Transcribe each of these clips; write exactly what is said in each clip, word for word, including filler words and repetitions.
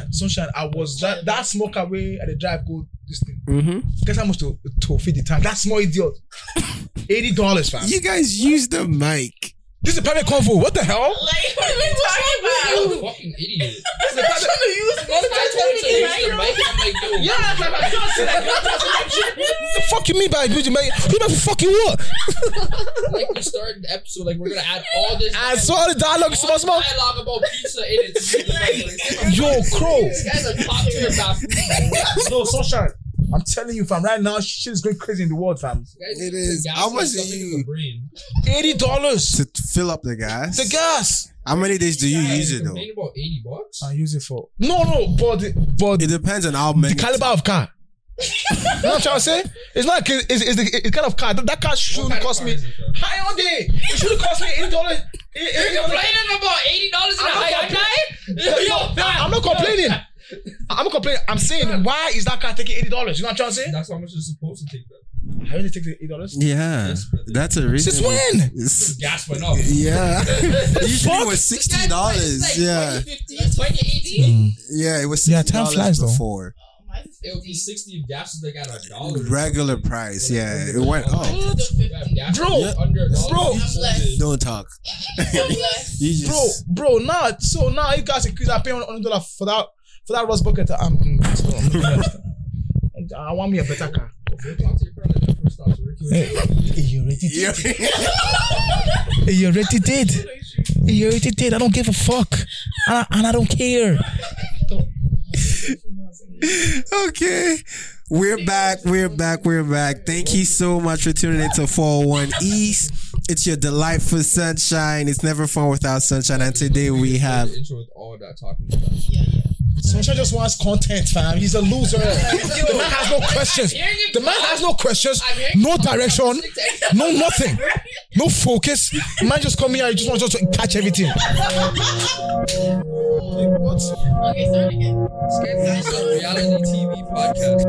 sunshine. I was that that smoker way at the drive go this thing. Mm-hmm. Guess how much to to feed the tank? That small idiot. Eighty dollars, fam. You guys use the mic. This is a private convo. What the hell? Like, what are you talking about? You fucking idiot. This is a private. trying to use I told him to use the mic, and I'm like, yo. Yeah, like I just said that. What the fuck you mean by using my? You mean for fucking what? Like we started the episode, like we're gonna add all this. I saw the dialogue, small, small. dialogue about pizza in it. Like, Yo, Crow. This guy's a top tier bathroom. No, sunshine. I'm telling you, fam. Right now, shit is going crazy in the world, fam. It is. How much do you Eighty dollars to fill up the gas? the gas. How many days do you use it though? Made about eighty bucks. I use it for no, no, but the, but It depends on how many. the caliber of car. You know what I'm trying to say? It's not. It's, it's the it's kind of car. That, that car shouldn't kind of cost car me is it, sir? high on day. It should have cost me eighty dollars. You're complaining about eighty dollars in a I'm not high No, I'm not complaining. I'm not complaining. I'm saying, why is that car taking eighty dollars? You know what I'm trying to say? That's how much it's supposed to take. That. How did it take eighty dollars? Yeah, that's a reason. Since when? It's- Gas went up. Yeah, usually Fuck? it was sixty dollars. Yeah, twenty eighteen. yeah, it was Yeah, sixty time dollars flies, though. before. It would be sixty if gas is like at a dollar. Regular price. Yeah, it went up. Bro, bro, Don't talk. You just, bro, bro. Now, so now you guys increase. I pay one hundred dollars for that for that Ross bucket. Um, so, I want me a better car. Hey, you already Yeah. did. Hey, you already did. Hey, you already did. I don't give a fuck, and I, and I don't care. Okay. We're back. We're back. We're back. Thank you so much for tuning in to four oh one East. It's your delightful sunshine. It's never fun without sunshine. And today we have. Intro with all that talking about. Sunshine just wants content, fam. He's a loser. The man has no questions. The man has no questions, no direction, no nothing, no focus. The man just come here and just wants us to catch everything. What? Okay, start again. It's a reality T V podcast.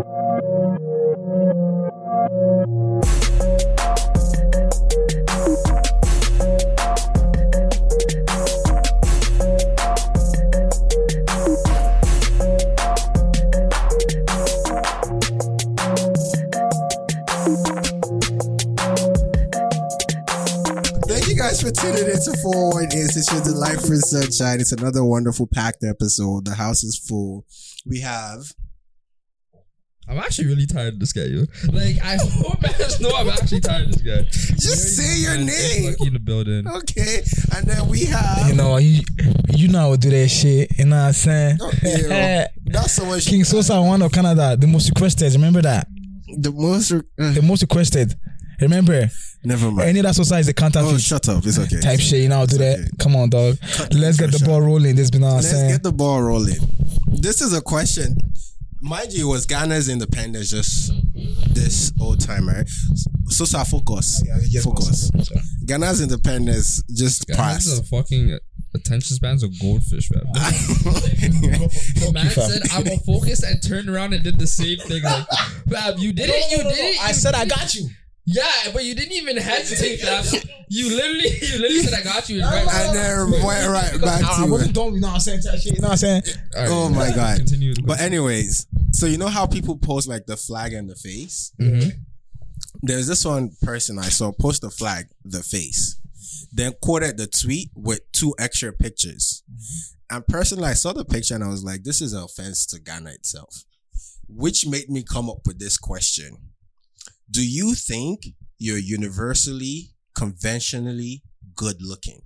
Thank you guys for tuning in to four oh one East. It's your delightful sunshine. It's another wonderful packed episode. The house is full. We have. I'm actually really tired of this guy, yo. Like, I hope guys know I'm actually tired of this guy. Just say your name. Lucky in the building. Okay. And then we have. You know, you, you know how to do that shit. You know what I'm saying? Oh, yeah. Not so much. King Sosa, one of Canada, the most requested. Remember that? The most. Uh, The most requested. Remember? never mind. Any that Sosa is a counterfeit. Oh, shut up. It's okay. Type shit, you know how to do that. okay. Come on, dog. Let's get the Sure. ball rolling. This been what I'm Let's saying. get the ball rolling. This is a question. Mind you, it was Ghana's independence just this old time, right? So, so focus. Yeah, yes, focus. boss. Ghana's independence just Guys, passed. the fucking attention spans of goldfish, man. The man fam. said, I'm gonna focus and turned around and did the same thing. Like, fam, you did it, you did it. I you said I did it. got you. Yeah, but you didn't even hesitate, fam. You literally, you literally said, I got you. And right, And then went right back I, I to wasn't it. done, you know what I'm saying? Type shit, you know what I'm saying? All right, Oh my God. Continue. But anyways, so you know how people post like the flag and the face? Mm-hmm. There's this one person I saw post the flag, the face, then quoted the tweet with two extra pictures. And personally, I saw the picture and I was like, this is an offense to Ghana itself. Which made me come up with this question. Do you think you're universally, conventionally good looking?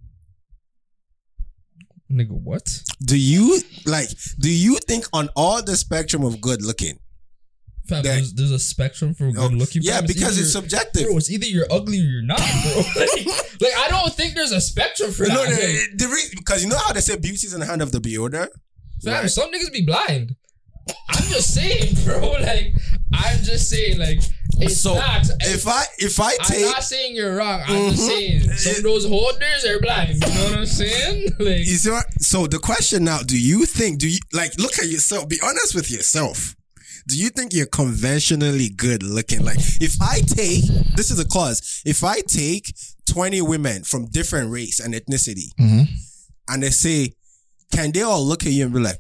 Nigga, what? Do you, like, do you think on all the spectrum of good looking? Fam, That- there's, there's a spectrum for good looking. Yeah, fam. because either it's you're- subjective. Bro, it's either you're ugly or you're not, bro. like, like, I don't think there's a spectrum for No, that. no, Like, the re- because you know how they say beauty's in the hand of the beholder? fam, Right. some niggas be blind. I'm just saying, bro. Like, I'm just saying, like, it's So not. if I if I I'm take not saying you're wrong. I'm just Mhm. saying some of those holders are blind. You know what I'm saying? Like, is there, so the question now, do you think do you like look at yourself, be honest with yourself. Do you think you're conventionally good looking? Like if I take this is a clause, if I take twenty women from different race and ethnicity Mm-hmm. and they say, can they all look at you and be like,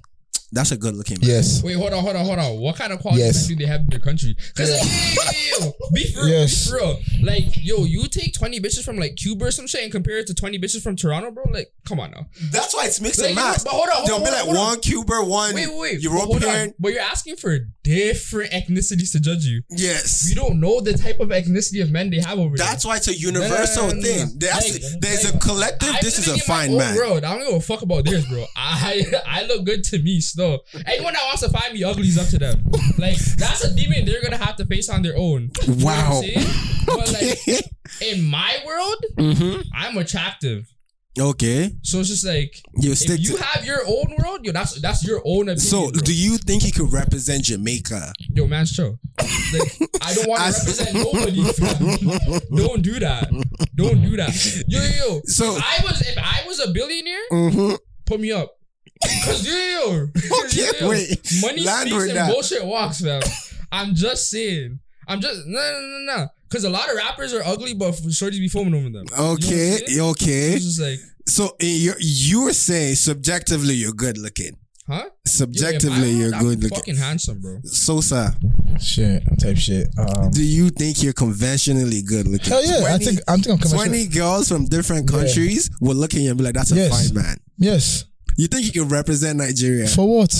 That's a good looking man. Yes. Wait, hold on, hold on, hold on. What kind of quality Yes. men do they have in their country? Because like, yo, yo, yo, be for real, Yes. be for real. Like, yo, you take twenty bitches from like Cuba or some shit and compare it to twenty bitches from Toronto, bro. Like, come on now. That's why it's mixed Like, and you know, match. but hold on, hold They'll on, be hold like on, hold on. one Cuban, one Wait, wait, wait. But hold on. European. But you're asking for different ethnicities to judge you. Yes. We don't know the type of ethnicity of men they have over there. That's why it's a universal No, no, no, no, thing. no. That's, Like- there's like, a collective. I'm This is a living in my fine own man. world. I don't give a fuck about theirs, bro. I I look good to me still. Anyone that wants to find me ugly is up to them. Like, that's a demon they're gonna have to face on their own. You know what I'm Wow. saying? But like, in my world, Mm-hmm. I'm attractive. Okay. So it's just like, You if stick you to. have your own world, yo, that's that's your own opinion. So, bro. do you think he could represent Jamaica? Yo, man's chill. Like, I don't want to As- represent nobody. Fam. Don't do that. Don't do that. Yo, yo, yo. So- if I was if I was a billionaire, Mm-hmm. put me up. Cause yo, yo, yo. Okay, yo, yo. wait. Money Land speaks with and that. bullshit walks, fam. I'm just saying. I'm just no no no no. Cause a lot of rappers are ugly, but shorties be foaming over them. You know what I'm Okay. saying? Okay. It's just like, So, you're, you're saying subjectively you're good looking. huh? Yo, if Subjectively, I you're were, I'm good looking. fucking handsome, bro. Sosa, Shit. Type shit. Um, do you think you're conventionally good looking? hell yeah. I think I think I'm conventional. twenty girls from different Yeah. countries will look at you and be like, that's a Yes. fine man. Yes. You think you can represent Nigeria? For what?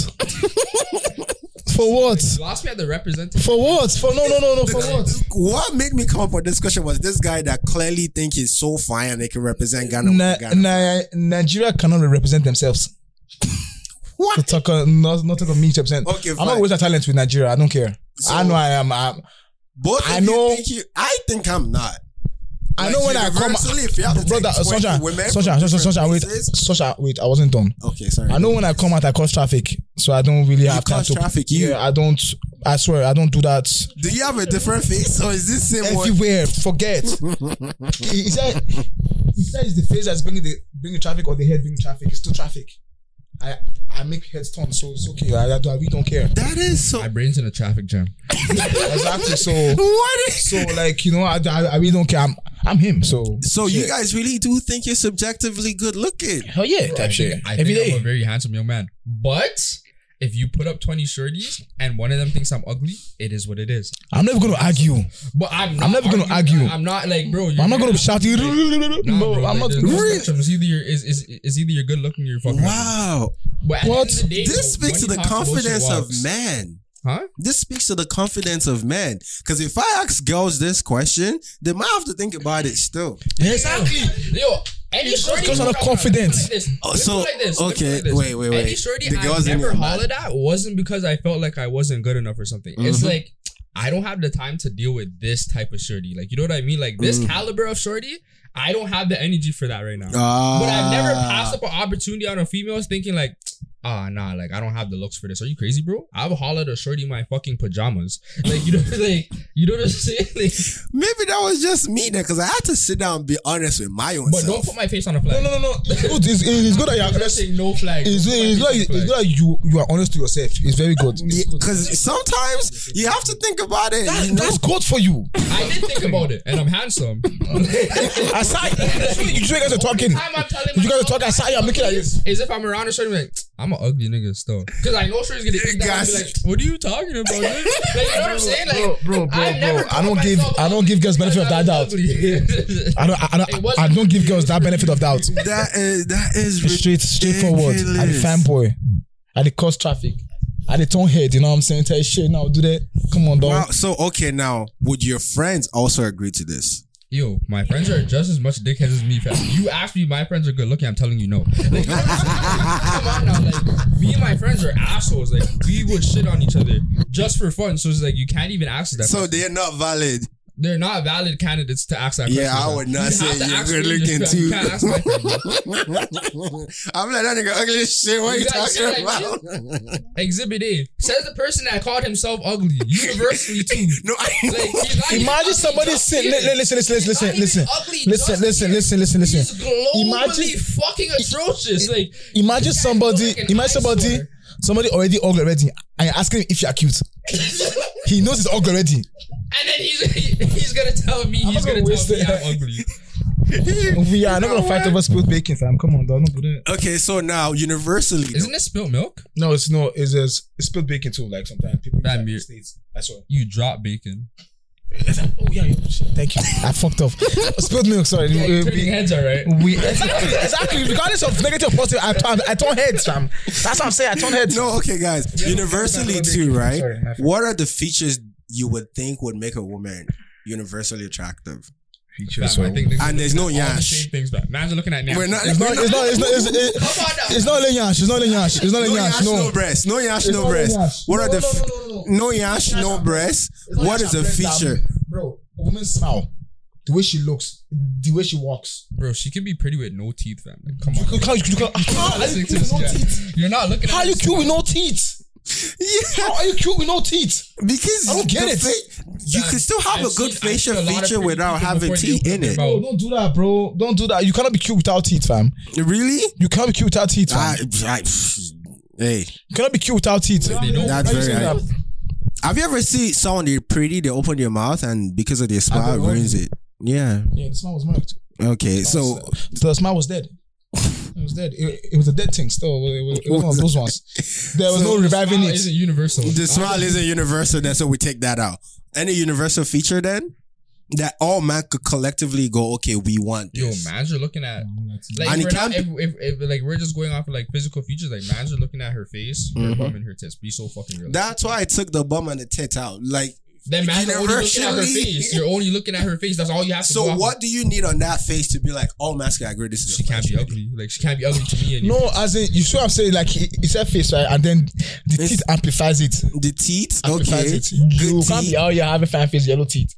For what? You lost me at the representative. For what? For no no no no. For what? What made me come up with this question was this guy that clearly think he's so fine and they can represent Ghana. Na- Ghana. Na- Nigeria cannot represent themselves. What? To talk, uh, not not talk of me to represent. Okay, I'm fine. not wasting talent with Nigeria. I don't care. So- I know I am. I'm, Both I of you know- think you, I think I'm not. I know Like, when I come. universally, if you have to take Brother, twenty Sunshine, women Sunshine, from Sunshine, different Sunshine, wait, places- Sunshine, wait, I wasn't done. Okay, sorry. I know when I come out, I cause traffic, so I don't really have time cause to. traffic, you- Yeah, I don't. I swear, I don't do that Do you have a different face or is this same one? everywhere. Forget. he he said, he said it's the face that's bringing the bringing traffic or the head bringing traffic. It's still traffic. I I make heads turn, so it's okay. I, I, I really don't care. That is so. My brain's in a traffic jam. Exactly. So What is? so like you know, I, I, I really don't care. I'm I'm him. So So you shit. guys really do think you're subjectively good looking? hell yeah, Bro, type I shit think, I every think I'm a day. very handsome young man. But if you put up twenty shorties and one of them thinks I'm ugly, it is what it is. I'm never gonna argue. But I'm not I'm never gonna arguing. argue. I'm not like, bro. You're I'm not gonna be have to shouting. like- Nah, No, bro, I'm like, not. there's no Really? spectrum. It's either you're is is is either you're good looking or you're fucking ugly. Wow. But at What? the end of the day, This bro, speaks to money the talks, bullshit confidence of walks. men. Huh? This speaks to the confidence of men. Because if I ask girls this question, they might have to think about it still. Exactly. Yo, any shorty Girls are not Let me confident. put it like this. Oh, Let me so- put it like this. Let me put it okay, like this. wait, wait, wait. Any shorty The I girls in never your hollered at wasn't because I felt like I wasn't good enough or something. It's Mhm. like I don't have the time to deal with this type of shorty. Like, you know what I mean? Like this Mm. caliber of shorty, I don't have the energy for that right now. Ah. But I've never passed up an opportunity on a female thinking like, ah, nah, like I don't have the looks for this. Are you crazy, bro? I've hollered a shorty in my fucking pajamas. Like, you know, like you know what I'm saying? Like, Maybe that was just me then, because I had to sit down and be honest with my own but self. don't put my face on a No, flag. no, no, no. It's good. It's, it's good that you're I'm just honest. saying no flag. It's, Don't put my it's, face good, on a it's flag. good that you you are honest to yourself. It's very good. Because sometimes you have to think about it. That, you know? that's good for you. I did think about it, and I'm handsome. I saw you. You guys are talking. Time I'm telling You guys are myself talking. I saw you. I'm looking at you. Is if I'm around a shorty, like I'm an ugly nigga still, because I know shorty's gonna think that and be Guys. like, "What are you talking about?" Dude? Like, you know what I'm saying? Like, Bro, bro, bro, I never bro. I don't called give. myself I don't ugly give girls benefit of because that I doubt. was ugly. I don't. I, I It don't. wasn't- I don't give girls that benefit of doubt. That is that is It's straight, straightforward. I the ridiculous. fanboy. I the cause traffic. I the tone head. You know what I'm saying? Tell you shit now. Do that. Come on, dog. Wow. So okay, now would your friends also agree to this? Yo, my friends are just as much dickheads as me, fam. You ask me, my friends are good looking. I'm telling you no. Like, you know what I'm saying? Come on now, like me and my friends are assholes. Like we would shit on each other just for fun. So it's like you can't even ask us that. So question. they're not valid. They're not valid candidates to ask that Yeah, question. I fam. would not You say have to you're ask good me, looking fam. too. You can't ask my friend. I'm like that nigga ugly as shit. What are You you guys see talking what I about? Exhibit A says the person that called himself ugly universally too. No, I Like, he's not even Imagine ugly somebody just sit. here. li- li- Listen, listen, He's listen, not even listen, ugly listen, just listen, here. listen, listen, listen. He's globally Imagine- fucking atrocious. Like Imagine somebody. look like an Imagine somebody. eyesore. Somebody already ugly already, and you're asking him if you're cute. He knows he's ugly already. And then he's he, he's gonna tell me I'm he's not gonna gonna tell waste me it. I'm ugly. We are not gonna fight over spilled bacon, fam. Come on, dog. Don't do that. Okay, so now universally, Isn't it spilled milk? No, it's no. It's, it's, it's spilled bacon too. Like sometimes people Bad in the beer. States. I saw. You drop bacon. Oh yeah, yeah. Shit, thank you. I fucked up. Spilled milk. Sorry. Yeah, we, you're turning we, heads, alright. we exactly, exactly. Regardless of negative or positive, I turn, I turn heads, fam. That's what I'm saying. I turn heads. no, okay, guys. Universally yeah, too, right? sorry, my fault. What are the features you would think would make a woman universally attractive? Features. Fam, I think this And is there's no all the yash. same things, man. Imagine looking at We're not. It's not. It's not. It's not. It's, it, Come on now. it's not lenyash. It's not lenyash. It's not No lenyash. yash, no No. breast. No yash, It's no not breast. lenyash. What No, are the no, f- no, no, no, no. no yash, no breast? It's not What yash is the and breast, feature? fam. Bro, a woman's smile, the way she looks, the way she walks. Bro, she could be pretty with no teeth, fam. Like, come on. You can't. You can't. How are you Listening to cute with this no guy. teeth? You're not looking at How are you this- cute with no teeth? Yeah, How are you cute with no teeth? because I don't get the it. fa- you Fam, can still have I've a good seen- I've facial seen a lot of feature pretty without people having before teeth they in open it. their Bro, mouth. don't do that, bro. Don't do that. You cannot be cute without teeth, fam. Really? You cannot be cute without teeth, fam. I, I, hey, You cannot be cute without teeth. They don't- that's Why you very. saying I, that? have you ever seen someone they're pretty, they open their mouth and because of their smile, it don't ruins it? Yeah. Yeah, the smile was marked. Okay, so The smile was dead. It was dead. It, it was a dead thing still. It was, it was one of those ones. There was So no reviving Smile it. isn't universal. the smile isn't universal, then so we take that out. Any universal feature then that all men could collectively go, okay, we want Yo, this. man, you're looking at like And if it we're not, can't if, if, if like we're just going off of like physical features, like man, you're looking at her face, her Mhm. bum, and her tits. Be so fucking real. That's why I took the bum and the tit out. Like, Then man, you're only looking at her universally- face. You're only looking at her face. That's all you have to. so go off what of. do you need on that face to be like, all men can agree this is She a can't be fresh ugly. Like she can't be ugly to me anymore. No, as in, you see what I'm saying? Like, he, he said face, right? And then the It's- teeth amplifies it. lady? The teeth, Amplifies okay. it. You Good can't teeth. be out here having fine face, yellow teeth.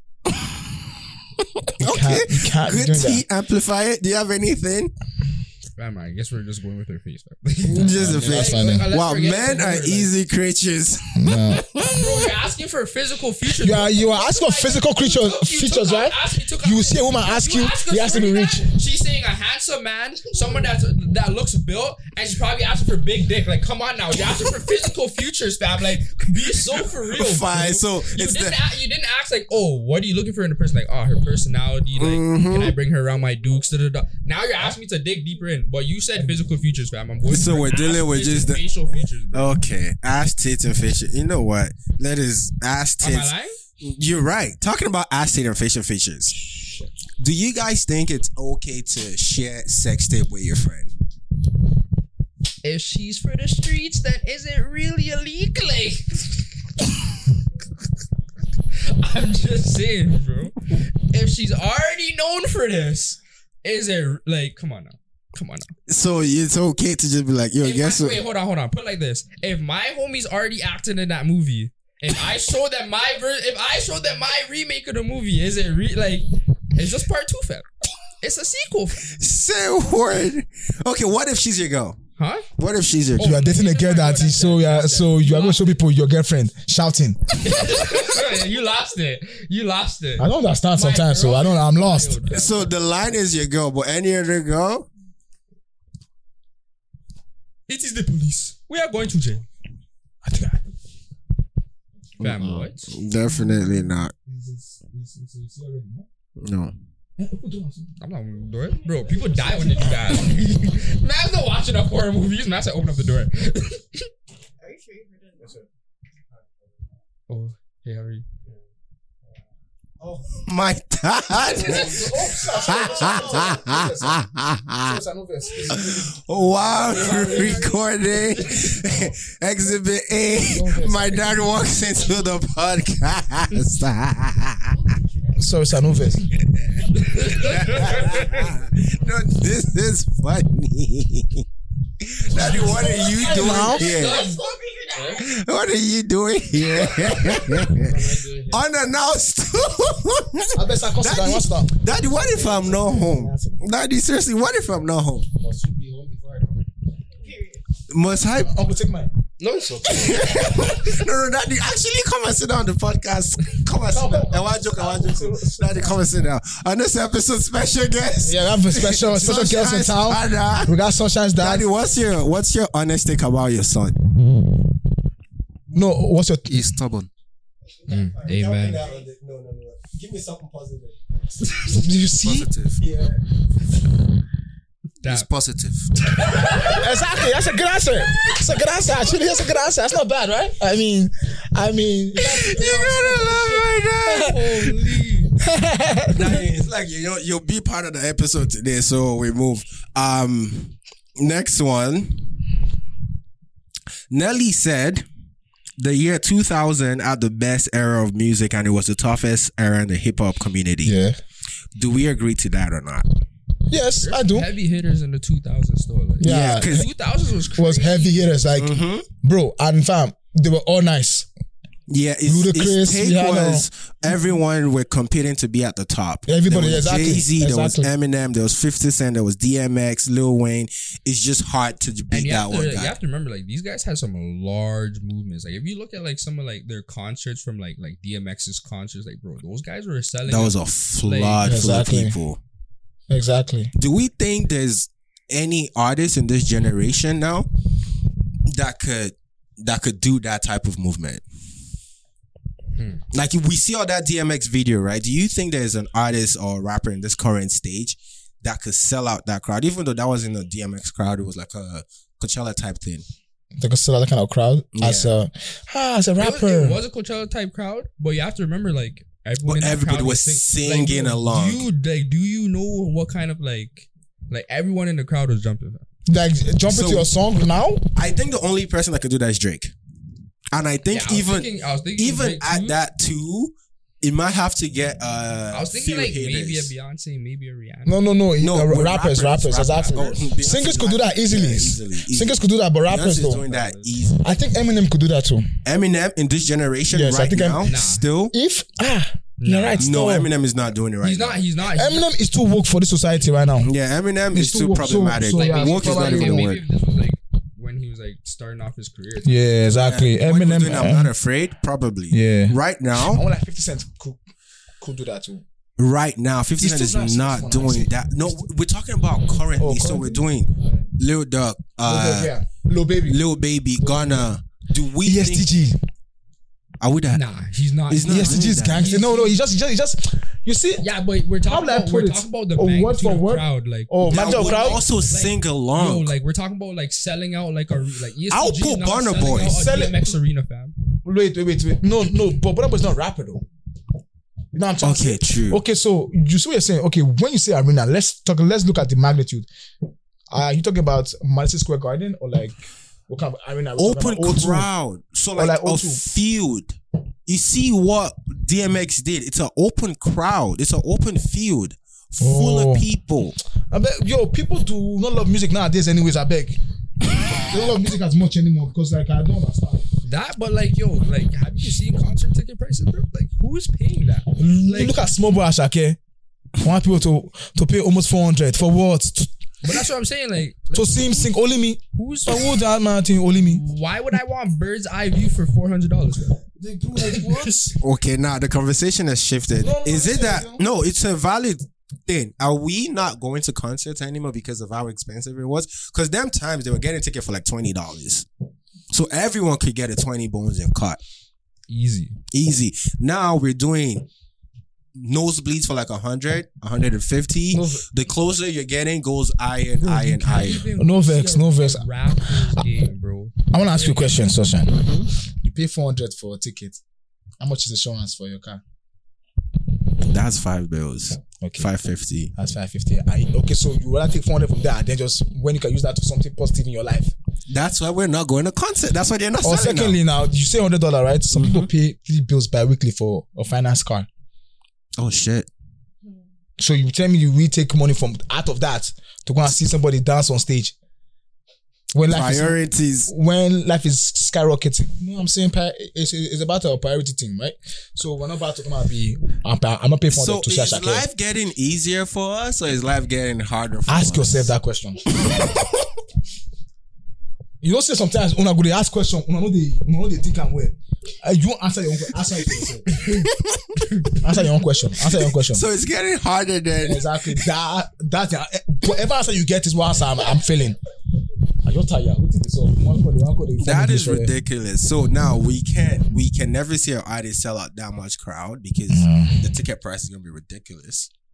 You Okay. can't, you can't be Good doing that. teeth, amplify it. Do you have anything? Fam, I guess we're just going with her face. Just the that's face. fine then. Let's Wow, forget men the are word, like- easy creatures. No. Bro, you're asking for a physical feature. You are, you are asking for physical creatures, features, right? You will see a woman ask you, ask he a has to be shorty rich. that, she's saying a handsome man, someone that's that looks built, and she's probably asking for big dick. Like, come on now, you're asking for physical features, fam. Like, be so for real. Fine. bro. So You it's didn't, the a- you didn't ask like, oh, what are you looking for in a person? Like, oh, her personality. Like, Mhm. can I bring her around my dukes? Da, da, da. Now you're asking me to dig deeper in, but you said physical features, fam. I'm going. So for we're ass, dealing with tits, just and the- facial features. Bro. okay. Ass, tits, and facial. You know what? Let us ass, Am I tits. lying? You're right. Talking about ass, tit, and facial features. Do you guys think it's okay to share sex tape with your friend? If she's for the streets, then is it really illegal? Like, I'm just saying, bro. If she's already known for this, is it like? Come on now, come on now. So it's okay to just be like, yo, If guess my, what? wait, hold on, hold on. Put it like this: if my homie's already acting in that movie, if I show them my ver- if I show them my remake of the movie, is it re- like? It's just part two, fam. It's a sequel, Say a word. Okay, what if she's your girl? huh? What if she's your You are dating a girl that is so, yeah, so you are going to show people your girlfriend shouting. You lost it. You lost it. I don't understand My sometimes, so girl I don't, I'm is lost. wild. So the line is your girl, but any other girl? It is the police. We are going to jail. I think I, Fam, what? Definitely not. No. I'm not opening the door. Bro, people die when they do that. Man's not watching up horror movies. Man's like, open up the door. Are you sure you heard it? Oh, hey, Harry. My dad. While recording Exhibit A, my dad walks into the podcast. sorry, Sanovis. No, this is funny. Daddy, what are you doing here? What are you doing here? Unannounced. I bet I consider Daddy, what's that? Daddy, what if I'm not home? Daddy, seriously, what if I'm not home? Must I? Uncle, take mine. No, it's okay. No, no, Daddy, actually come and sit down on the podcast. Come and sit down. I want joke, I want joke. Daddy, come and sit down. On this episode, special guest. Yeah, we have a special, special girls in town. Father. We got Sunshine's dad. Daddy, what's your what's your honest take about your son? No, what's your... He's stubborn. Mm, amen. No, no, no. Give me something positive. You see? Positive. Yeah. It's positive. Exactly. That's a good answer. That's a good answer. Actually, that's a good answer. That's not bad, right? I mean, I mean. You gotta love right now. Holy. Nah, it's like you you'll be part of the episode today, so we move. Um, next one. Nelly said, "The year two thousand are the best era of music, and it was the toughest era in the hip hop community." Yeah. Do we agree to that or not? Yes, I do. Heavy hitters in the two thousands though. Like, Yeah, Yeah, 'cause- two thousands was crazy. was heavy hitters, like, Mm-hmm. bro, and fam, they were all nice. Yeah, it's, Ludacris, its take Rihanna. was everyone were competing to be at the top. Everybody, there was exactly, Jay-Z, there was exactly. Eminem, there was fifty Cent, there was D M X, Lil Wayne. It's just hard to And beat you that have, to, one you guy. have to remember, like, these guys had some large movements. Like, if you look at like some of like their concerts from like like D M X's concerts, like, bro, those guys were selling. That was a flood full of Exactly. people. Exactly. Do we think there's any artist in this generation now that could that could do that type of movement? Hmm. Like if we see all that D M X video, right? Do you think there's an artist or rapper in this current stage that could sell out that crowd? Even though that wasn't a D M X crowd, it was like a Coachella type thing. They could still have that kind of crowd as Yeah. a ah, as a It was, rapper. it was a Coachella type crowd, but you have to remember, like, everyone But in that everybody crowd was sing- singing bro, along. Do you like? Do you know what kind of like like everyone in the crowd was jumping? Like jump So- into your song now. I think the only person that could do that is Drake. And I think Yeah, I was even thinking- I was thinking even Drake at too. that too, it might have to get uh I was thinking few like maybe a haters. Beyonce, maybe a Rihanna. No, no, no. No, uh, with rappers, rappers, exactly. Oh, Beyonce Singers could do that might- easily. yeah, easily, easily. Singers could do that, but rappers Beyonce's though. doing that easy. I think Eminem could do that too. Eminem in this generation Yes, I right think I'm- now, Nah. still If ah, you're Nah. right. no, still. Eminem is not doing it right. he's now. not. He's not. he's Eminem is too woke for this society right now. Yeah, Eminem He's is too too woke, so- problematic. so, Like, yeah, maybe, Woke is not maybe, even a maybe word. if this was like when he was like starting off his career. Yeah, exactly. Yeah. When he was Eminem. doing I'm uh, not afraid. Probably. Yeah. Right I now, want like fifty Cent could could do that too. right now, fifty He's Cent still is not not successful, doing that. No, we're talking about currently. Oh, So we're currently. doing Lil Duck, uh, yeah, Lil Baby, Lil Baby, Gunna. Do we E S T think? G. Are we that? Nah, he's not. He's not E S T G is doing that. gangster. No, no, he just, he just, he just. You see? Yeah, but we're How talking would I about put we're it? talking about the Oh, word magnitude for of word? crowd. Like, Oh, That Magnum would crowd. also sing along. yo, like we're talking about like selling out like a like E S T G I'll is put not Burna selling Boy. out a Sell it- D M X arena, fam. Wait, wait, wait, wait. No, no, but Burna Boy's not a rapper though. You know what I'm trying to Okay, say? true. Okay, so you see what you're saying? Okay, when you say arena, let's talk. Let's look at the magnitude. Are you talking about Madison Square Garden or like what kind of arena? We're talking Open about? O two? crowd. So like, like a O two. field. You see what D M X did? It's an open crowd. It's an open field full Oh. of people. I bet, yo, people do not love music nowadays. Anyways, I beg. They don't love music as much anymore because like I don't understand. That, but like, yo, like, have you seen concert ticket prices, bro? Like, who is paying that? Like, Look at Small Boy Ashake. I want people to to pay almost four hundred for what? To, but that's what I'm saying. Like, to see him sing Only Me. who's So who that man thing Only Me? why would I want bird's eye view for four hundred dollars? They do like what? Okay, now the conversation has shifted. No, no, Is it listen, that yo. no? It's a valid thing. Are we not going to concerts anymore because of how expensive it was? Because them times they were getting a ticket for like twenty dollars, so everyone could get a twenty bones and cut Easy. easy. Now we're doing nosebleeds for like a hundred, a hundred and fifty. No. The closer you're getting, goes higher and higher and higher. No vex, no vex. Rap game, bro. I want to ask you a question, Soshan. You pay four hundred for a ticket. How much is insurance for your car? That's five bills. Okay. Five fifty. That's five fifty. Okay, so you rather take four hundred from there and then just when you can use that to something positive in your life. That's why we're not going to concert. That's why they're not Or selling now. secondly, now you say one hundred dollars, right? Some people pay three bills bi-weekly for a finance car. Oh shit. So you tell me you really take money from out of that to go and see somebody dance on stage when life is Priorities. when life is skyrocketing. You know what I'm saying? Pri- It's, it's about a priority thing, right? So we're not about to come and be. I'm, I'm not paying for So that to is Shasha. life getting easier for us or is life getting harder for Ask us? yourself that question. You don't say sometimes when I go to ask question, when I know they, when I know they think I'm well. Uh, you won't answer your own question. Answer it for yourself. Answer your own question. Answer your own question. So it's getting harder than Exactly. That that's the, whatever answer you get is what answer I'm, I'm feeling. Are you tired? What is this? So one code, one code, that is ridiculous. So now we can't we can never see our artists sell out that much crowd because the ticket price is gonna be ridiculous.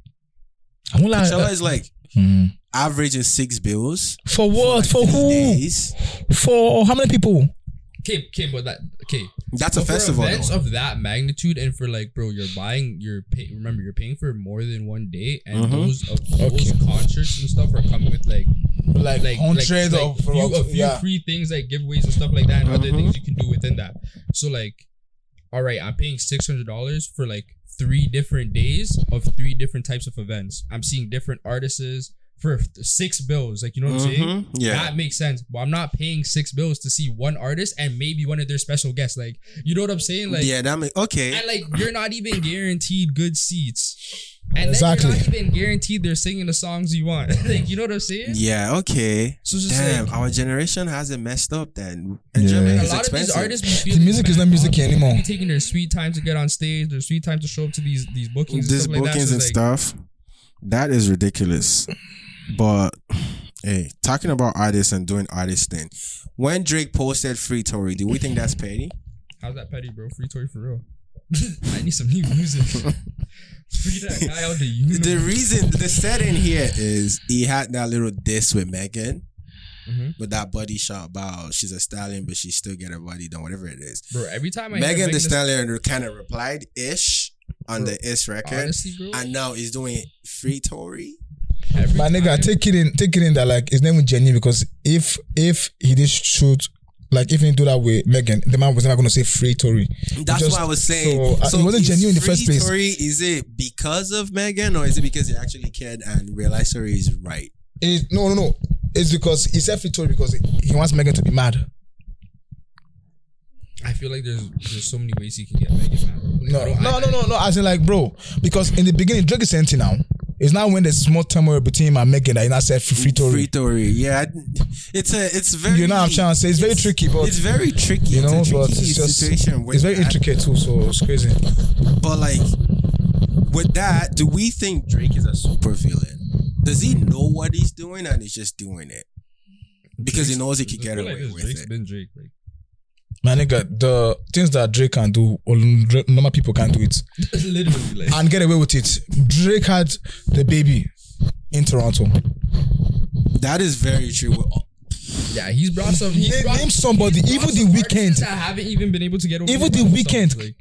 I won't lie. Coachella uh, is like mm. averaging six bills. For what? like For, three who? days. For how many people? Okay, okay, but that okay. That's a But for festival. events though. of that magnitude, and for like, bro, you're buying, you're pay, remember, you're paying for more than one day, and Mhm. those of those Okay. concerts and stuff are coming with like, Like, like hundred like, of like few, a few yeah. free things like giveaways and stuff like that, and other Mhm. things you can do within that. So like, all right, I'm paying six hundred dollars for like three different days of three different types of events. I'm seeing different artists for six bills. Like, you know what I'm saying? Mhm. Yeah. That makes sense. But I'm not paying six bills to see one artist and maybe one of their special guests. Like, you know what I'm saying? Like, yeah, that make okay. and like you're not even guaranteed good seats. And Exactly. then you're not even guaranteed they're singing the songs you want. Like, you know what I'm saying? Yeah, okay. So it's just Damn, like, our generation has it messed up then. Yeah. Enjoyment a is lot expensive. of these artists be The feeling music is bad not music on anymore. be taking their sweet time to get on stage, their sweet time to show up to these these bookings, and These stuff like that. bookings So and it's like, stuff. That is ridiculous. But hey, talking about artists and doing artist thing. When Drake posted Free Tory, do we think that's petty? How's that petty, bro? Free Tory for real. I need some new music. Free that guy out the universe. The reason, the setting here is he had that little diss with Megan. Mhm. With that body shot about she's a stallion, but she still get her body done, whatever it is. Bro, every time I hear Megan the Megan Stallion kind of replied ish on Bro, the ish record, honestly, bro, and now he's doing Free Tory. every My nigga, time- take it in, take it in that like it's not even genuine because if if he did shoot, like if he didn't do that with Megan, the man was never gonna say Free Tory. That's Just- what I was saying. so, uh, it wasn't is genuine in the Free first place. Tory, is it because of Megan or is it because he actually cared and realized Tory is right? It, no, no, no. It's because he said Free Tory because he wants Megan to be mad. I feel like there's there's so many ways you can get Megan mad. Like, No, I don't- no, I- no, no, no. As in like, bro, because in the beginning, Drake is empty now. It's not when there's small turmoil between him and Megan that he not said Free Tory. Free Tory, yeah. It's a, it's very. You know what I'm trying to say? It's very tricky, but It's very tricky. you know, it's a but tricky it's just situation. with it's very that. intricate too. So it's crazy. But like, with that, do we think Drake is a super villain? Does he know what he's doing and he's just doing it because he knows he can I get feel like away this with Drake's it? been Drake. Like, My nigga, the things that Drake can do, or normal people can do it literally, like, and get away with it. Drake had the baby in Toronto. That is very true. yeah, he's brought some. He's Name, brought, name somebody, he's even brought the some weekend. artists that haven't even been able to get over. Even their The songs, Weeknd. like,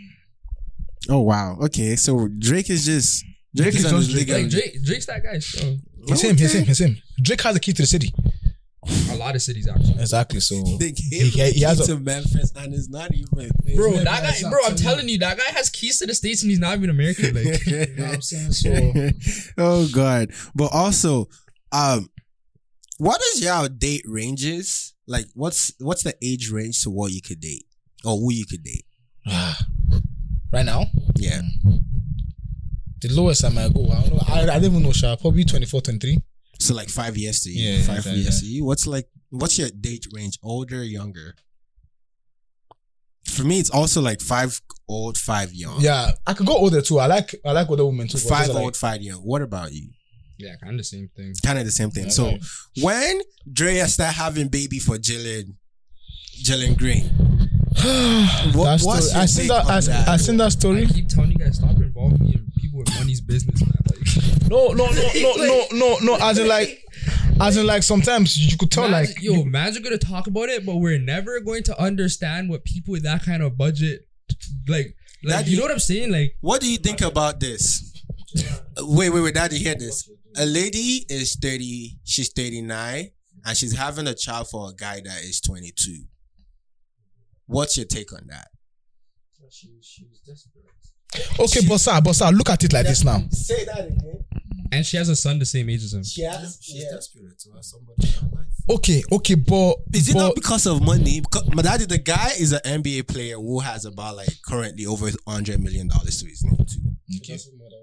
Oh wow. Okay, so Drake is just Drake, Drake is is on just his Drake. nigga- like Drake, Drake's that guy. So It's him, it's him, it's him. Drake has the key to the city. a lot of cities actually. Exactly. So They he, gave he, him he has to a, Memphis and it's not even. Bro, Yeah, that that's guy, not bro, I'm to me. telling you, that guy has keys to the states and he's not even American. Like, you know what I'm saying? So Oh god. But also, um, what is y'all date ranges? Like, what's what's the age range to what you could date or who you could date? right now, Yeah. the lowest I might go, I don't know. I, I don't even know, Sha. Probably twenty-four, twenty-three. So like five years to you, Yeah, yeah, five yeah, years yeah. to you. What's like what's your date range? Older, younger? For me, it's also like five old, five young. Yeah, I could go older too. I like I like older women too. but Five those are old, like- five young. What about you? yeah, kind of the same thing. Kind of the same thing. Yeah, so right. when Drea start having baby for Jillian, Jillian Green, what, That what's story- your I seen take that. on I, that? I seen that I story. keep telling you guys, stop involving me in people with money's business, man. Like, No, no, no, no, no, no, no. As in like, as in like, sometimes you could tell man's- like, yo, man's are gonna talk about it, but we're never going to understand what people with that kind of budget, like, like That you you- know what I'm saying? Like, What do you think about this? Wait, wait, wait, Daddy, hear this. A lady is thirty, she's thirty-nine, and she's having a child for a guy that is twenty-two. What's your take on that? okay, but sir, but sir, look at it like this now. Say that again. and she has a son the same age as him. She has, she's desperate to have somebody in her life. Okay, okay, but Is it but, not because of money? Because my daddy, the guy is an N B A player who has about like currently over one hundred million dollars to his name too. Okay.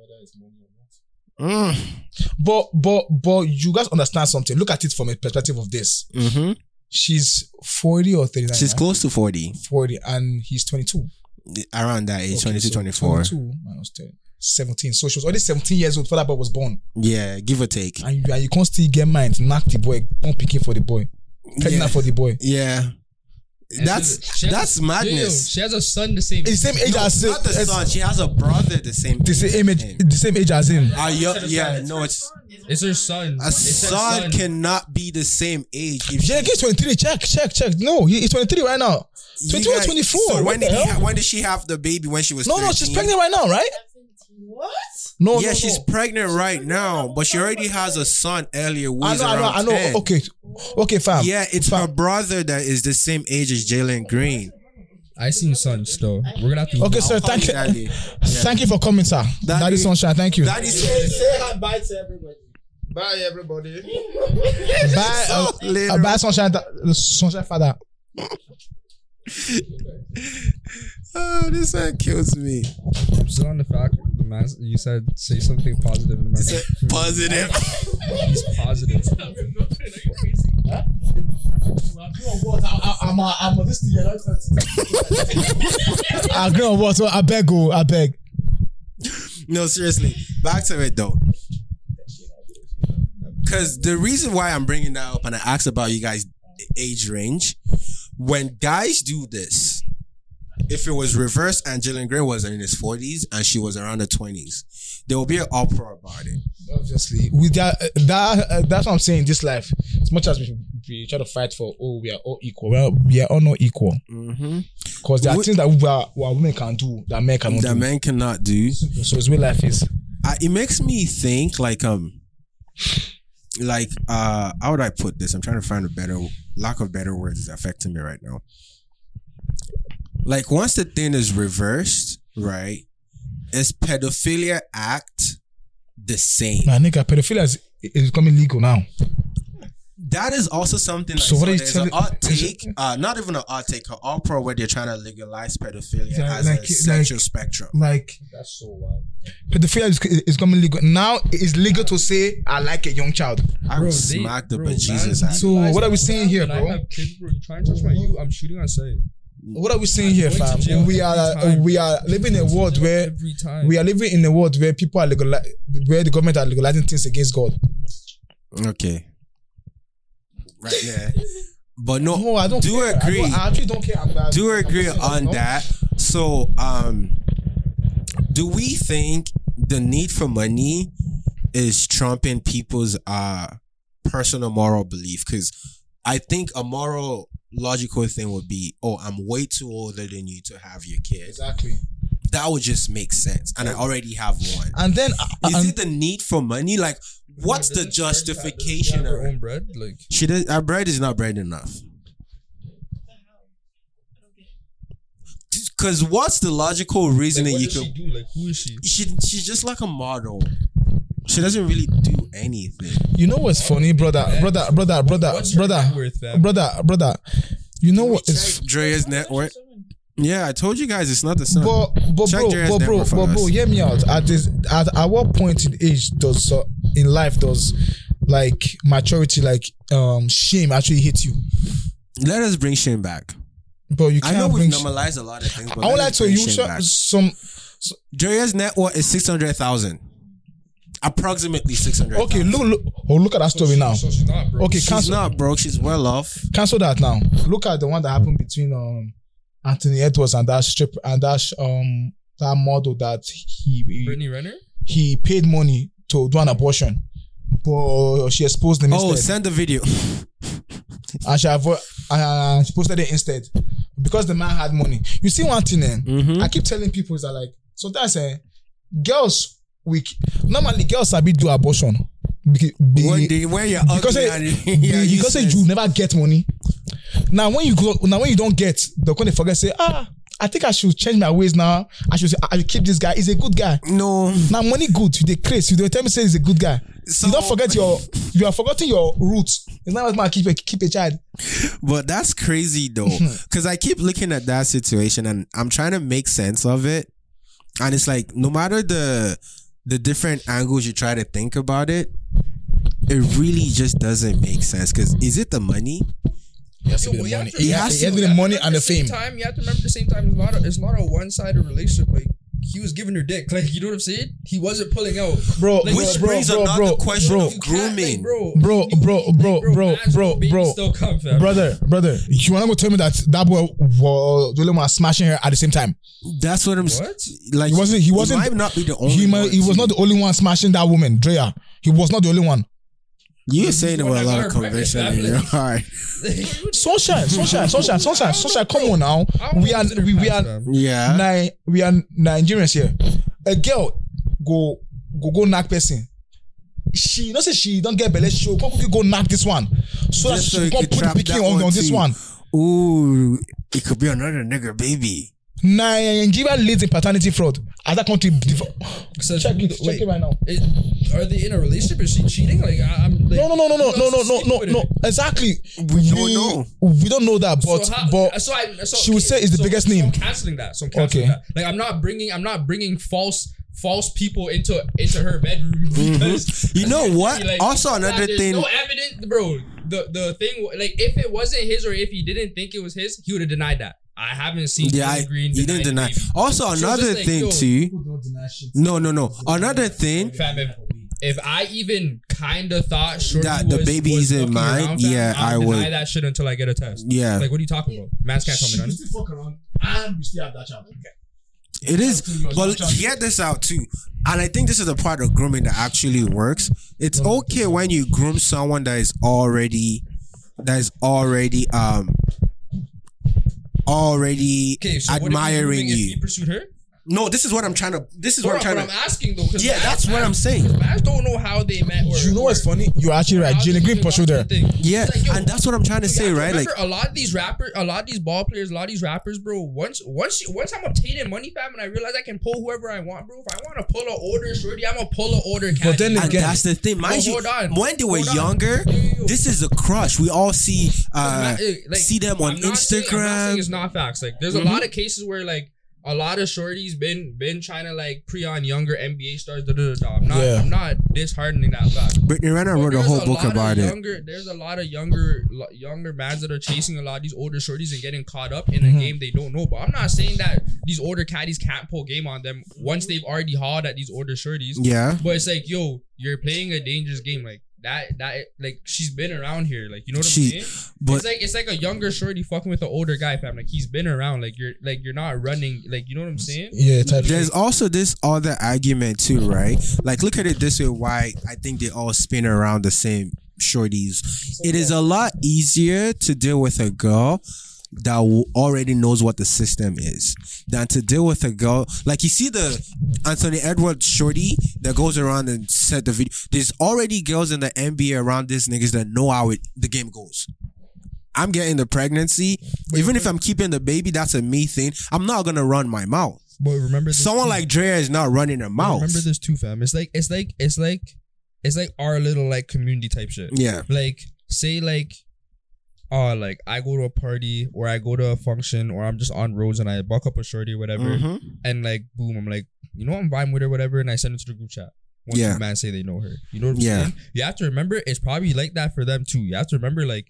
Mm. but but but you guys understand something? Look at it from a perspective of this. Mm-hmm. She's forty or thirty-nine. She's right? close to forty, forty, and he's twenty-two. around that age, Okay, twenty-two, so twenty-four. twenty-two minus ten, seventeen. So she was already seventeen years old before that boy was born. Yeah, give or take. And you, and you can't still get mind, knock the boy, don't pick him for the boy, pregnant Yeah. for the boy. Yeah. And That's she has that's a, madness. She has a son the same. The same age No, as not the as- son. She has a brother the same. The same image, the same age as him. Uh, yeah, yeah, no, it's It's her son. a It says son cannot be the same age. If Jake is twenty-three. Check, check, check. No, he, he's twenty-three right now. you twenty-one, guys- twenty-four. So What when the did he hell? ha- when did she have the baby? When she was No, thirteen? no, she's pregnant right now, right? What? No, Yeah, no, she's no. pregnant right now, but she already has a son earlier. Who I is know, I know, around I know. ten. Okay, okay, fam. Yeah, it's her brother that is the same age as Jalen Green. I seen sons though. We're gonna have to. Okay, sir. I'll call Thank you. you Daddy. Thank you for coming, sir. Daddy- Daddy Sunshine. Thank you. That is Say hi, bye to everybody. Bye, everybody. Bye, uh, later. uh, bye, Sunshine. da- Sunshine, father. Oh, this man kills me. I'm still on the fact. The man, you said say something positive. And the man, It's a positive. he's positive. I'm a, I'm a, this thing. I agree on what? So I beg, oh, I beg. No, seriously. Back to it though. Because the reason why I'm bringing that up and I asked about you guys' age range, when guys do this, if it was reversed and Jalen Green was in his forties and she was around the twenties, there will be an uproar about it. Obviously, with that, that uh, that's what I'm saying. In this life, as much as we, we try to fight for, oh, we are all equal. Well, we are all not equal Mm-hmm. because there are Would- things that we are, what women can do that men cannot That do. men cannot do. So it's where life is. Uh, it makes me think like um like uh how would I put this? I'm trying to find a better lack of better words is affecting me right now. Like once the thing is reversed, right? Is pedophilia act the same? My nigga, pedophilia is, is becoming legal now. That is also something like So what are you there's an telling- odd take, uh not even an odd take, an uproar where they're trying to legalize pedophilia Yeah, as like- a sexual like- spectrum. Like That's so wild. pedophilia is, is becoming legal now. It's legal to say I like a young child. I Bro, would they- smack the bro, bejesus man, out of So you. legalize what are we it. saying here, When I bro? have kids, bro, you try and touch my you, I'm shooting on sight. What are we saying here, I'm going to fam? jail We every are time. we are living in a world where Every time. we are living in a world where people are legal, where the government are legalizing things against God. Okay. Right there. But no, No, I don't do care. agree. I, don't, I actually don't care. I'm, I'm, do I'm agree saying, on no? that. So, um, do we think the need for money is trumping people's uh personal moral belief? Because I think a moral logical thing would be, oh, I'm way too older than you to have your kid. Exactly. That would just make sense, and I already have one. And then uh, Is and, it the need for money? Like, what's the Doesn't Shark have- justification? doesn't she have her of- own bread? Like, She does. Our bread is not bread enough. Because what's the logical reason like that what you does could? she do? Like, who is she? She she's just like a model. She doesn't really do anything. you know what's funny, brother, brother, brother, brother, What's her brother, net worth, fam? brother, brother. You know what is Check Drea's net worth. Yeah, I told you guys it's not the sun. But but Check bro, Drea's but net bro, worth for but bro, us. hear me out. At this, at, at what point in age does uh, in life does like maturity, like um shame actually hit you? Let us bring shame back. But you I can't know we've bring. normalized a lot of things. But I would let like us to bring use shame back. some. Drea's net worth is six hundred thousand. Approximately six hundred. Okay, look, look, oh, look at that story now. So she's not, bro. Okay, She's cancel, not broke. She's well off. cancel that now. Look at the one that happened between um Anthony Edwards and that strip and that sh- um that model that he he, Brittany Renner? he paid money to do an abortion, but she exposed him Oh, instead. send the video. and she avoid and she posted it instead because the man had money. You see one thing, eh? Mhm. I keep telling people is that like sometimes eh, girls we normally girls sabi do abortion be, be, When, they, when you're because ugly eh, and be- you're because eh, useless. you never get money. Now when you go now when you don't get, they're gonna forget say ah I think I should change my ways now. I should say, I should keep this guy. He's a good guy. No. Now money good. You dey craze. You dey tell me say he's a good guy. So- you don't forget your you are forgetting your roots. It's not like keep a keep a child. But that's crazy though. Because I keep looking at that situation and I'm trying to make sense of it. And it's like, no matter the the different angles you try to think about it, it really just doesn't make sense. Because is it the money? Yes, Well, you have to He remember- has, to- he has you the have to money remember and the at same fame. Time, you have to remember at the same time, it's not a, it's not a one-sided relationship. Like, he was giving her dick. Like, you know what I'm saying? He wasn't pulling out. Bro, Like, Which bro, brings bro, another bro, question bro, of You can't, grooming. like, bro, Bro, you- bro, like, bro, bro, man's bro, baby bro. Still come, fam. brother, brother. You wanna go tell me that that boy was the only one smashing her at the same time? That's what I'm s- What? like. He wasn't. He wasn't. might not be the only He, one. might, he was too. not the only one smashing that woman, Drea. He was not the only one. You're saying there the were a one that lot got of her pregnant, conviction in fam. your heart. Sunshine, sunshine, sunshine, sunshine, sunshine. Come on now. I don't We know are what's in her we, we past, are fam. Yeah. Ni- we are Nigerians here. A girl go go go knock person. She not say she don't get belly. She will come quickly go knock this one, so that Just she so you can could put the trap picking that on, one on this too. one. Ooh, it could be another nigger baby. Nigeria leads in paternity fraud. As that country, div- So, check it, wait, check it right now. It, are they in a relationship? Is she cheating? Like, I, I'm. Like, No, no, no, no, no, who no, else no, is no, sleeping no, with no. her? Exactly. We don't know. We don't know that, but so how, but so I, so, she would say it's the so, biggest so name. I'm canceling that. So I'm canceling Okay. that. Like, I'm not bringing. I'm not bringing false. False people into into her bedroom because You know what? like, Also another there's thing- No evidence, bro. The the thing, like, if it wasn't his or if he didn't think it was his, he would have denied that. I haven't seen. Yeah, I, Jalen Green you didn't deny deny. the baby. Also, So it's another just like, thing yo, too. No, no, no. Another thing. Fam, if, if I even kind of thought Shorty That the was, baby was is in fucking mine, around, fam, yeah, I'll I deny would. that shit until I get a test. Yeah. Like, what are you talking about? Mans can't tell me nothing. still fuck around and you still have that child. It is, but get this out too. And I think this is the part of grooming that actually works. It's okay when you groom someone that is already, that is already, um, already Okay, so what if admiring you. If you. he pursued her? No, this is what I'm trying to. This is But what I'm trying I'm to. asking though, because Yeah, that's what I'm saying. Mans don't know how they met. Or, You know what's or- funny? You're actually right. how Jalen they Green even pursued got her. to the thing. Yeah, It's like, yo, and that's what I'm trying to You say, have to right? Like, remember, a lot of these rappers, a lot of these ball players, a lot of these rappers, bro. Once, once, you, once I'm obtaining money, fam, and I realize I can pull whoever I want, bro. If I want to pull an order, shorty, I'm gonna pull an order. But then and again- that's the thing, mind But you. hold on. When they were Hold on. younger, Yo, yo, yo. this is a crush. We all see, uh, Like, like, see them on I'm not saying- I'm not saying Instagram. it's not facts. Like, there's Mhm. a lot of cases where like. A lot of shorties been been trying to like pre on younger N B A stars. Da, da, da, da. I'm not Yeah. I'm not disheartening that fact. Brittany Renner But wrote a there's whole lot book of about it. younger, There's a lot of younger lo- younger mans that are chasing a lot of these older shorties and getting caught up in Mhm. a game they don't know. But I'm not saying that these older caddies can't pull game on them once they've already hauled at these older shorties. Yeah. But it's like, yo, you're playing a dangerous game. Like that, that, like she's been around here. Like, you know what She- I'm saying? but- it's like it's like a younger shorty fucking with an older guy, fam. Like he's been around. Like you're like you're not running. Like, you know what I'm saying? Yeah, type There's also this other argument too, right? Like, look at it this way: why I think they all spin around the same shorties. It is a lot easier to deal with a girl that w- already knows what the system is than to deal with a girl like you see the Anthony Edwards shorty that goes around and set the video. There's already girls in the N B A around these niggas that know how it, the game goes. I'm getting the pregnancy. Even if I'm keeping the baby, that's a me thing. I'm not gonna run my mouth. But remember, this Someone too. like Drea is not running her But mouth. remember this too, fam. It's like it's like it's like it's like our little like community type shit. Yeah. Like say like oh like I go to a party or I go to a function or I'm just on roads and I buck up a shorty or whatever Mhm. and like boom I'm like, you know, I'm vibing with her whatever and I send it to the group chat. Once Yeah. the man say they know her. You know what I'm Yeah. saying? You have to remember it's probably like that for them too. You have to remember like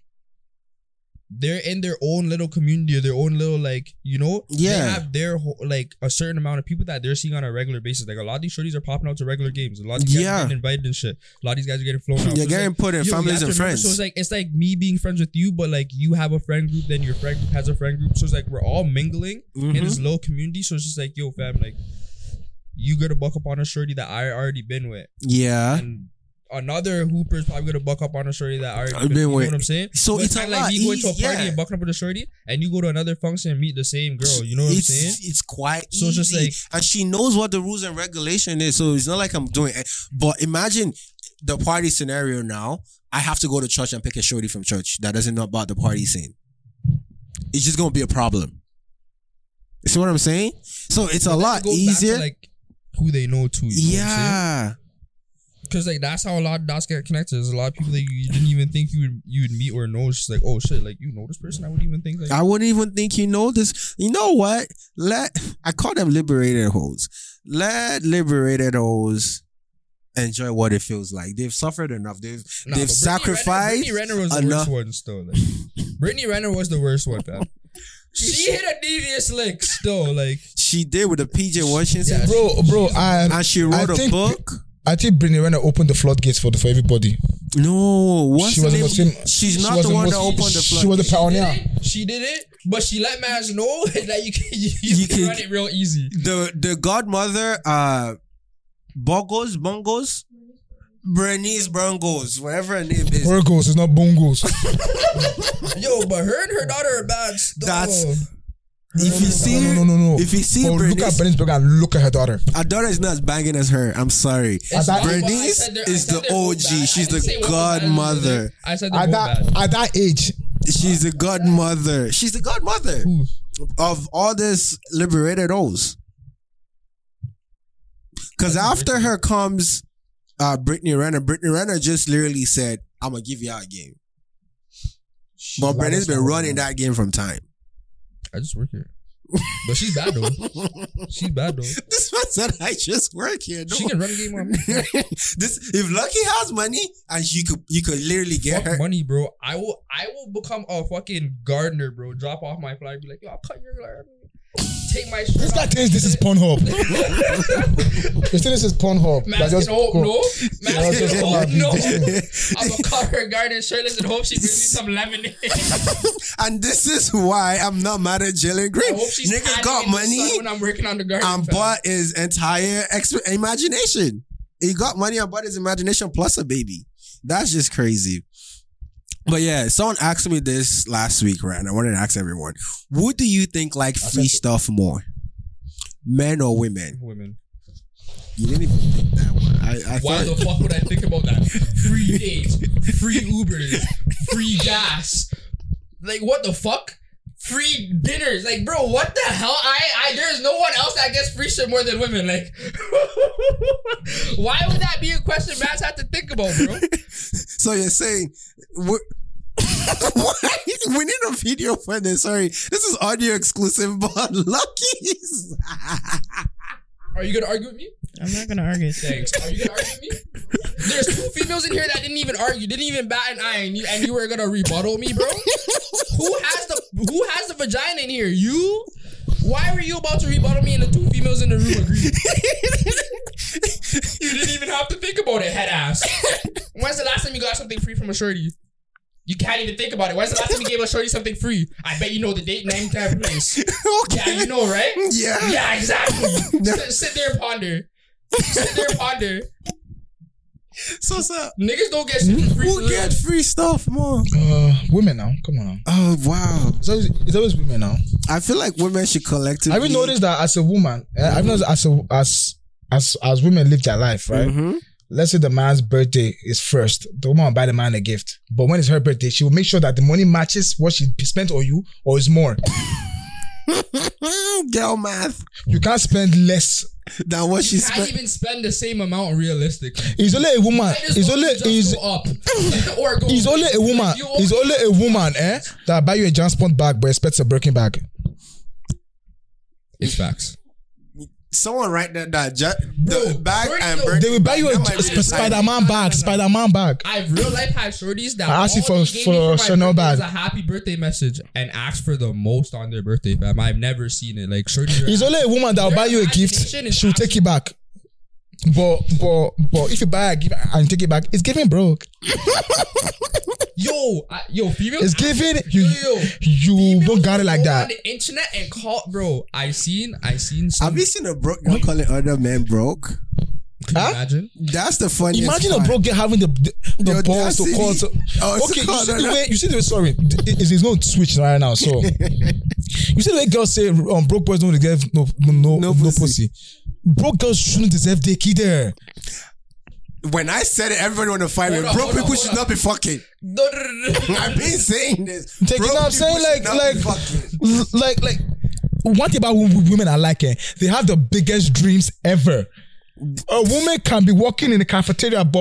they're in their own little community or their own little like, you know, Yeah. they have their whole, like a certain amount of people that they're seeing on a regular basis. Like a lot of these shorties are popping out to regular games. A lot of these guys Yeah. are getting invited and shit. A lot of these guys are getting flown out. So You're it's getting like, put in yo, you families have and to remember, friends. So it's like it's like me being friends with you, but like you have a friend group, then your friend group has a friend group. So it's like we're all mingling in this Mhm. little community. So it's just like, yo, fam, like you gotta buck up on a shorty that I already been with, Yeah. and another hooper is probably gonna buck up on a shorty that I already I've been, been you know with. what I'm saying? So But it's kinda a lot like me going to a easy- party yeah. and bucking up with a shorty, and you go to another function and meet the same girl. You know what it's, I'm saying? It's quite So it's just easy. like- and she knows what the rules and regulation is. So it's not like I'm doing it. But imagine the party scenario now. I have to go to church and pick a shorty from church that doesn't know about the party scene. It's just gonna be a problem. You see what I'm saying? So it's a lot easier. like who they know too. You know yeah. Because like that's how a lot of dots get connected. There's a lot of people that you didn't even think you would you would meet or know. It's just like, oh shit, like you know this person. I wouldn't even think like. I wouldn't even think you know this. You know what? Let I call them liberated hoes. Let liberated hoes enjoy what it feels like. They've suffered enough. They've Nah, they've but Brittany sacrificed. Renner, Brittany Renner was the enough. worst one still. Like, Brittany Renner was the worst one, fam. She hit a devious lick still. Like she did with the P J Washington, Yeah, Bro, bro, I and she wrote I a think, book. I think Brittany Renner opened the floodgates for the, for everybody. No, what's She the was the name? Muslim- She's she not was the the one that Muslim- opened the she was the floodgates. pioneer. She did it, she did it, but she let mans know that you can you, you You can, can- run it real easy. The the godmother, uh, Bongos, Bongos, Bernice Bongos, whatever her name is. Virgos, it's not bongos. Yo, but her and her daughter are bad stuff. That's if you see, no, no, no, no, no. if you see Oh, look at Bernice, Bernice Burger and look at her daughter. her daughter is not as banging as her. I'm sorry. At that, But I Bernice said they're- I is said the they're both O G. bad. She's I didn't say the one was better than the godmother. other. I said they're at both that bad. at that age, She's the godmother. She's the godmother Who? of all this liberated O's. Because after her comes uh, Brittany Renner. Brittany Renner just literally said, I'm going to give y'all a game. But Brittany's been running that game from time. I just work here. But she's bad though. She's bad though. This man said, I just work here. No. She can run a game on me. this, if Lucky has money and you could you could literally get Fuck her. money, bro. I will I will become a fucking gardener, bro. Drop off my flag, be like, yo, I'll cut your hair. Take my shirt This guy off. thinks this is Pornhub. You think this is Pornhub? Man That just can hope, go- no. Man just can come hope, out and no. just- I'm gonna cut her garden shirtless and hope she brings me some lemonade. And this is why I'm not mad at Jalen I Green. hope she's Niggas tanning got in the sun money when I'm working on the garden. and fam. bought his entire exp- imagination. He got money and bought his imagination plus a baby. That's just crazy. But yeah, someone asked me this last week, right? And I wanted to ask everyone, who do you think like free stuff more? Men or women? Women. You didn't even think that one. I, I Why thought the fuck would I think about that? Free dates, free Ubers, free gas. Like what the fuck? Free dinners. Like bro, what the hell? I, I there's no one else that gets free shit more than women. Like why would that be a question man have to think about, bro? so. You're saying we're, why? We need a video for this. Sorry, this is audio exclusive, but Lucky's. Are you gonna argue with me? I'm not gonna argue. Thanks. Are you gonna argue with me? There's two females in here that didn't even argue, didn't even bat an eye, and you, and you were gonna rebuttal me, bro. Who has the Who has the vagina in here? You? Why were you about to rebuttal me and the two females in the room agreed? You didn't even have to think about it, head ass. When's the last time you got something free from a shorty? You can't even think about it. When's the last time you gave a shorty something free? I bet you know the date, name, time, place. Okay. Yeah, you know, right? Yeah. Yeah, exactly. sit, sit there and ponder. Sit there and ponder. So, so Niggas don't get shit for free. for who real. get free stuff more? Uh, women now. Come on now. Oh wow! It's always, it's always women now. I feel like women should collectively. Have you noticed that as a woman, eh, I've noticed as a, as as as women live their life, right? Mhm. Let's say the man's birthday is first. The woman will buy the man a gift. But when it's her birthday, she will make sure that the money matches what she spent on you or is more. Girl math You can't spend less. than what she You can't spent. even spend the same amount realistically. It's only a woman. Might as It's well only just is go up or go. it's only a woman. You It's only a woman, eh? That buy you a Jansport bag but expects a Birkin bag. It's facts. Someone write that that ju- Bro, the bag sorry, and yo. birthday They will buy you a bag, that might be Sp- the Spider-Man bag. Spider-Man bag. I've real life had shorties that I asked you all for- they gave for me my Chanel birthday was bag. a happy birthday message and asked for the most on their birthday, fam. I've never seen it. Like shorties. It's only a woman that will Their buy you a gift. imagination is She'll take it back. But but but if you buy a gift and take it back, it's giving broke. Yo, I, yo, female. It's giving you Yo, yo. you don't got it like Go that. on the internet and call, bro. I seen, I seen. Some, Have you seen a broke girl calling other men broke? Can you Huh? imagine? That's the funniest. Imagine part. a broke girl having the the, the The balls to audacity. call. To, Oh, it's okay, you called see the that. way you see the way. Sorry, it's, it's not switch right now. So you see the way girls say um, broke boys don't deserve no no no, No no pussy. pussy. Broke girls shouldn't deserve dick either. When I said it, everybody want to fight me. Hold on, Broke hold on, people hold should on. not be fucking. No, no, no, no. I've been saying this. Take it Broke now, I'm saying people should like not be like fucking. l- like like one thing about w- women I like eh, they have the biggest dreams ever. A woman can be working in the cafeteria, but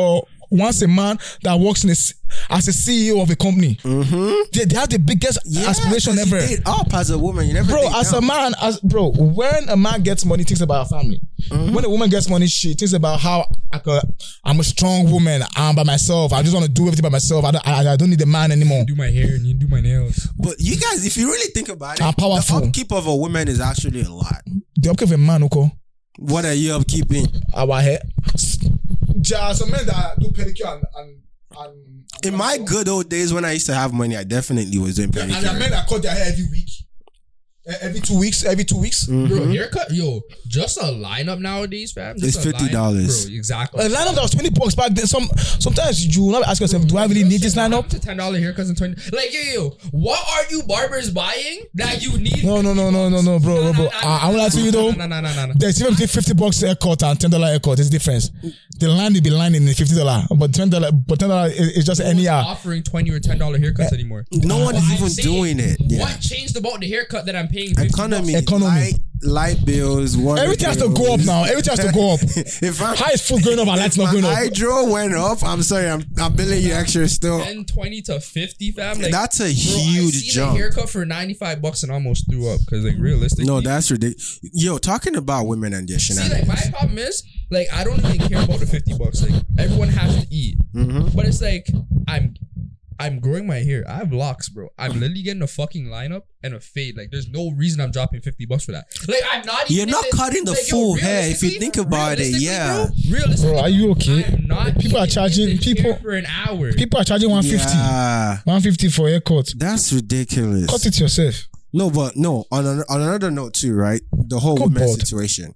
wants a man that works in a, as a C E O of a company. Mm-hmm. They, they have the biggest Yeah, aspiration 'cause you ever. date up as a woman. You never Bro, date as down. a man, as bro, when a man gets money, he thinks about her family. Mm-hmm. When a woman gets money, she thinks about how I could, I'm a strong woman. I'm by myself. I just want to do everything by myself. I don't, I, I don't need a man anymore. Do my hair and you do my nails. But you guys, if you really think about it, I'm powerful. the upkeep of a woman is actually a lot. The upkeep of a man, okay? What are you upkeeping? Our hair. There are some men that do pedicure and, and, and In my good old days when I used to have money, I definitely was doing and there are pedicure. men that cut their hair every week. Eh, Every two weeks, every two weeks. Mm. Bro, haircut, yo, just a lineup nowadays, fam. Just It's a fifty line- dollars. Bro, exactly. A lineup that was twenty bucks back then. Some sometimes you not ask yourself, do I really need this lineup? To ten dollar haircuts and twenty. Like yo, yo, what are you barbers buying that you need? No, no, no, no, no, no, bro, bro, bro. I, I will lie to you though. No, no, no, no, no. There's even between fifty bucks haircut and ten dollar haircut. There's a difference. The line will be lining in fifty dollar, but ten dollar, but ten dollar is, is just any hour. Offering twenty or ten dollar haircuts anymore. No one is I'm even saying, doing it. Yeah. What changed about the haircut that I'm paying? fifty Economy, bucks? Economy. light, light bills. Water Everything has to bills. go up now. Everything has to go up. If I'm, How is food going up and lights not my going up? hydro went up, I'm sorry, I'm, I'm billing you extra still. ten, twenty to fifty, fam. Like, That's a bro, huge I seen jump. a haircut for ninety-five bucks and almost threw up because, like, realistically, No, that's ridiculous. Yo, talking about women and their see, like, shenanigans. my problem is, like, I don't even care about the fifty bucks. Like, everyone has to eat, Mhm. but it's like I'm. I'm growing my hair. I have locks, bro. I'm literally getting a fucking lineup and a fade. Like, there's no reason I'm dropping fifty bucks for that. Like, I'm not even. You're not in it- cutting the like, yo, full hair if you realistically- think about it, realistically, yeah. Bro, realistically, Bro, are you okay? I'm not People are even charging- in the people- chair for an hour. People are charging one fifty. Yeah, one fifty for a haircut. that's ridiculous. Cut it yourself. No, but no, on, an, on another note too, right? The whole Come women board. situation.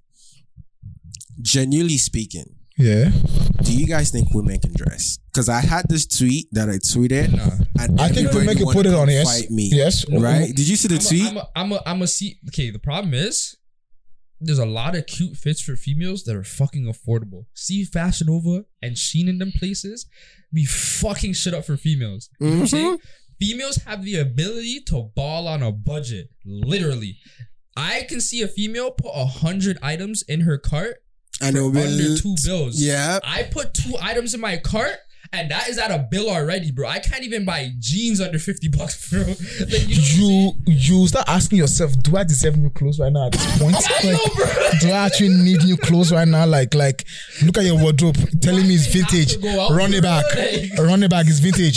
Genuinely speaking, Yeah. do you guys think women can dress? Because I had this tweet that I tweeted, Nah. and I think to everybody make it wanna put it come on, yes. fight me. Yes. Right? Did you see the tweet? I'm a, I'm a, I'm a see. Okay, the problem is there's a lot of cute fits for females that are fucking affordable. See Fashion Nova and Shein in them places be fucking shit up for females. You know what I'm saying? Females have the ability to ball on a budget, literally. I can see a female put a hundred items in her cart and for it'll be under two bills. Yeah. I put two items in my cart, and that is at a bill already, bro. I can't even buy jeans under fifty bucks, bro. Like, you know what I'm You saying? you start asking yourself, do I deserve new clothes right now at this point? I know, Like, bro. do I actually need new clothes right now? Like, like, look at your wardrobe, telling me it's vintage. have to go out Run it for back. it. Run it back is vintage.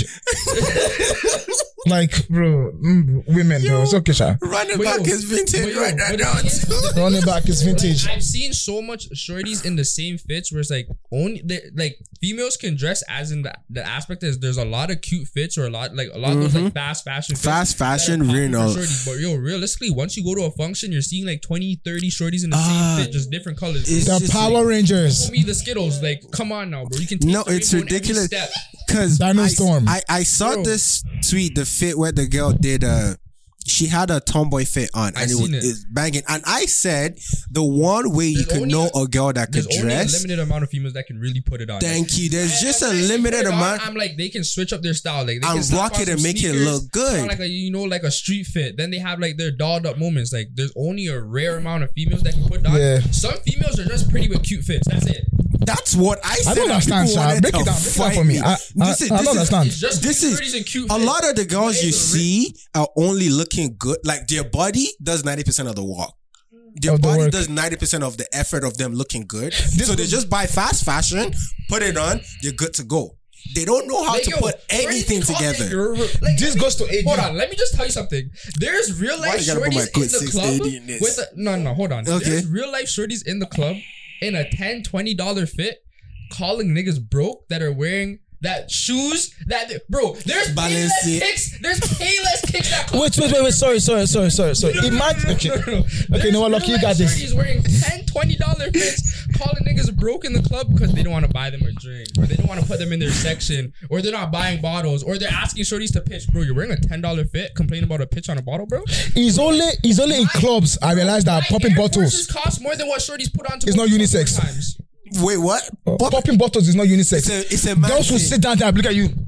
Like, bro, mm, women, bro, it's okay, Sha. Running But back yo, is vintage but yo, right but now. the thing is- Run it back is vintage. Like, I've seen so much shorties in the same fits where it's like only they, like females can dress as in the, the aspect is there's a lot of cute fits or a lot like a lot of those like fast fashion fits Fast that are fashion, popular really for no. shorties. But yo, realistically, once you go to a function, you're seeing like twenty, thirty shorties in the Ah, same fit, just different colors. it's The just Power Rangers. Show me the Skittles, like come on now, bro. You can take No, the it's rainbow in every ridiculous. step. Because Dino I, Storm. I, I saw Bro. this tweet, the fit where the girl did a, she had a tomboy fit on I and it was seen it. it's banging. And I said the one way you There's could only know a- a girl that could There's only a dress. limited amount of females that can really put it on. Thank you. There's And- just and a when they limited put it on, amount. I'm like, they can switch up their style. Like they And can slap rock on it some and make it sneakers, look good. put on Like a, you know, like a street fit. Then they have like their dolled up moments. Like there's only a rare amount of females that can put on. Yeah. Some females are just pretty with cute fits. That's it. That's what I said. I don't and understand, people Sha. wanted Break to it down. Break it down fight for me. I- I- This is- I this don't is- understand. It's just This cute is shorties and cute A fits. lot of the girls But you it's a re- see are only looking good. Like their body does ninety percent of the walk. Their Of the body work. does ninety percent of the effort of them looking good. so they just buy fast fashion, put it on, you're good to go. They don't know how Like, to yo, put where anything you talking, together. you're- like, This goes to A D. Hold on, let me just tell you something. There's real Why life you gotta put my shorties good in the six club eighty in this? with a, no, no, hold on. Okay. There's real life shorties in the club in a ten, twenty dollar fit, calling niggas broke that are wearing that shoes that bro. There's payless Balenciaga. kicks. There's payless kicks that. Wait, wait, wait, wait. Sorry, sorry, sorry, sorry, sorry. Imagine. Okay, okay. No, Lucky, you got this. He's wearing ten, twenty dollar fits, calling niggas broke in the club because they don't want to buy them a drink, or they don't want to put them in their section, or they're not buying bottles, or they're asking shorties to pitch. Bro, you're wearing a ten dollar fit, complaining about a pitch on a bottle, bro. It's only, it's only in clubs. I realized that My popping Air bottles. Forces cost more than what shorties put on to It's go not to club unisex. four times. Wait, what? Pop- Popping bottles is not unisex. It's a, it's a man Girls will thing. sit down there and look at you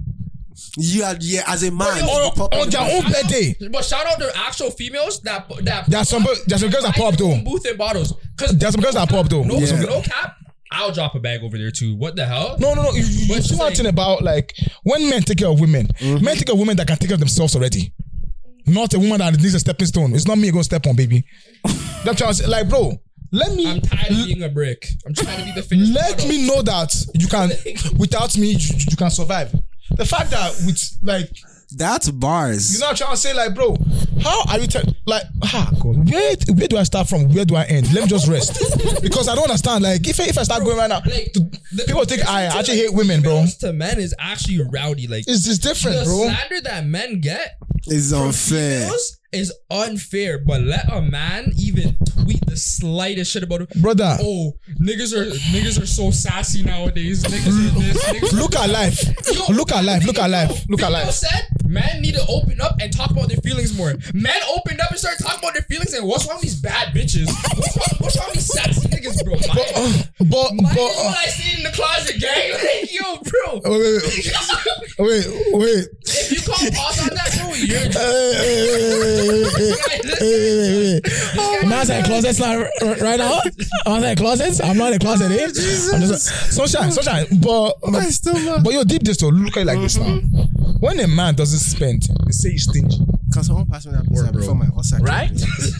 You are, yeah, as a man. Yo, you on, pop- on their own birthday. But shout out to actual females that that There are some, there are some girls that buy pop their though. own booth and bottles. Cause There are some girls that pop though. no, Yeah. no cap. I'll drop a bag over there too. What the hell? No, no, no. You, you, But you it's see one like- thing about like when men take care of women, Mm-hmm. men take care of women that can take care of themselves already. Not a woman that needs a stepping stone. It's not me going to step on, baby. That's trying to say, like, bro, let me. I'm tired of being a brick. I'm trying to be the finished Let product. me know that you can, without me, you, you can survive. The fact that with like, That's bars. you know, what I'm trying to say, like, bro, how are you, te- like, ah, God, where, where do I start from? Where do I end? Let me just rest, because I don't understand. Like, if I, if I start going right now, Like, the- people think I listen to, actually like, hate women, bro. females to men is actually rowdy. Like It's just different, the bro. slander that men get It's from unfair. females is unfair. But let a man even tweet the slightest shit about it. Brother. Oh, niggas are niggas are so sassy nowadays. Niggas are this. Niggas Look at life. Yo, Look at life. Look at life. Look at Video life. said men need to open up and talk about their feelings more. Men opened up and started talking about their feelings and what's wrong with these bad bitches? What's wrong, what's wrong with these sassy niggas, bro? My, But, uh, but, my but, is uh, what I stayed in the closet, gang. Like, yo, bro. wait, wait, wait, wait, wait. If you call pause on that, bro, you're Hey, hey, hey, hey, hey, hey, hey. I'm outside closets now, r- right now. I'm outside closets. I'm not in the closet, eh? I'm just, sunshine, sunshine. But, My stomach. but yo, deep this though. Look at it like this now. When a man doesn't spend, they say he's stingy, Cause someone passed me that pizza before my outside. right?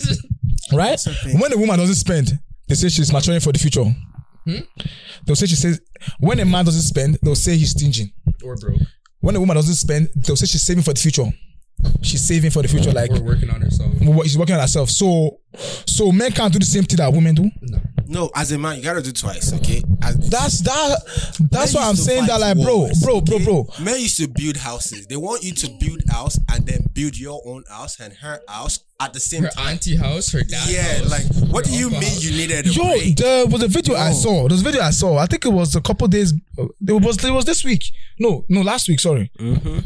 Right? something. When a woman doesn't spend, they say she's maturing for the future. They'll say she says when a man doesn't spend, they'll say he's stingy. or bro. When a woman doesn't spend, they'll say she's saving for the future. She's saving for the future, like We're working on herself. what she's working on herself. So, so men can't do the same thing that women do. No. No, as a man, you gotta do twice, okay? As, That's that. That's Men why I'm used to saying fight that, like, bro, wars, bro, bro, okay? bro. Men used to build houses. They want you to build house and then build your own house and her house at the same Her time. auntie house, her dad Yeah, house. like what do her you uncle mean house. you needed a Yo, break? there was a video I No. saw. There was a video I saw. I think it was a couple days. uh, It was. It was this week. No, no, last week. Sorry. Mm-hmm.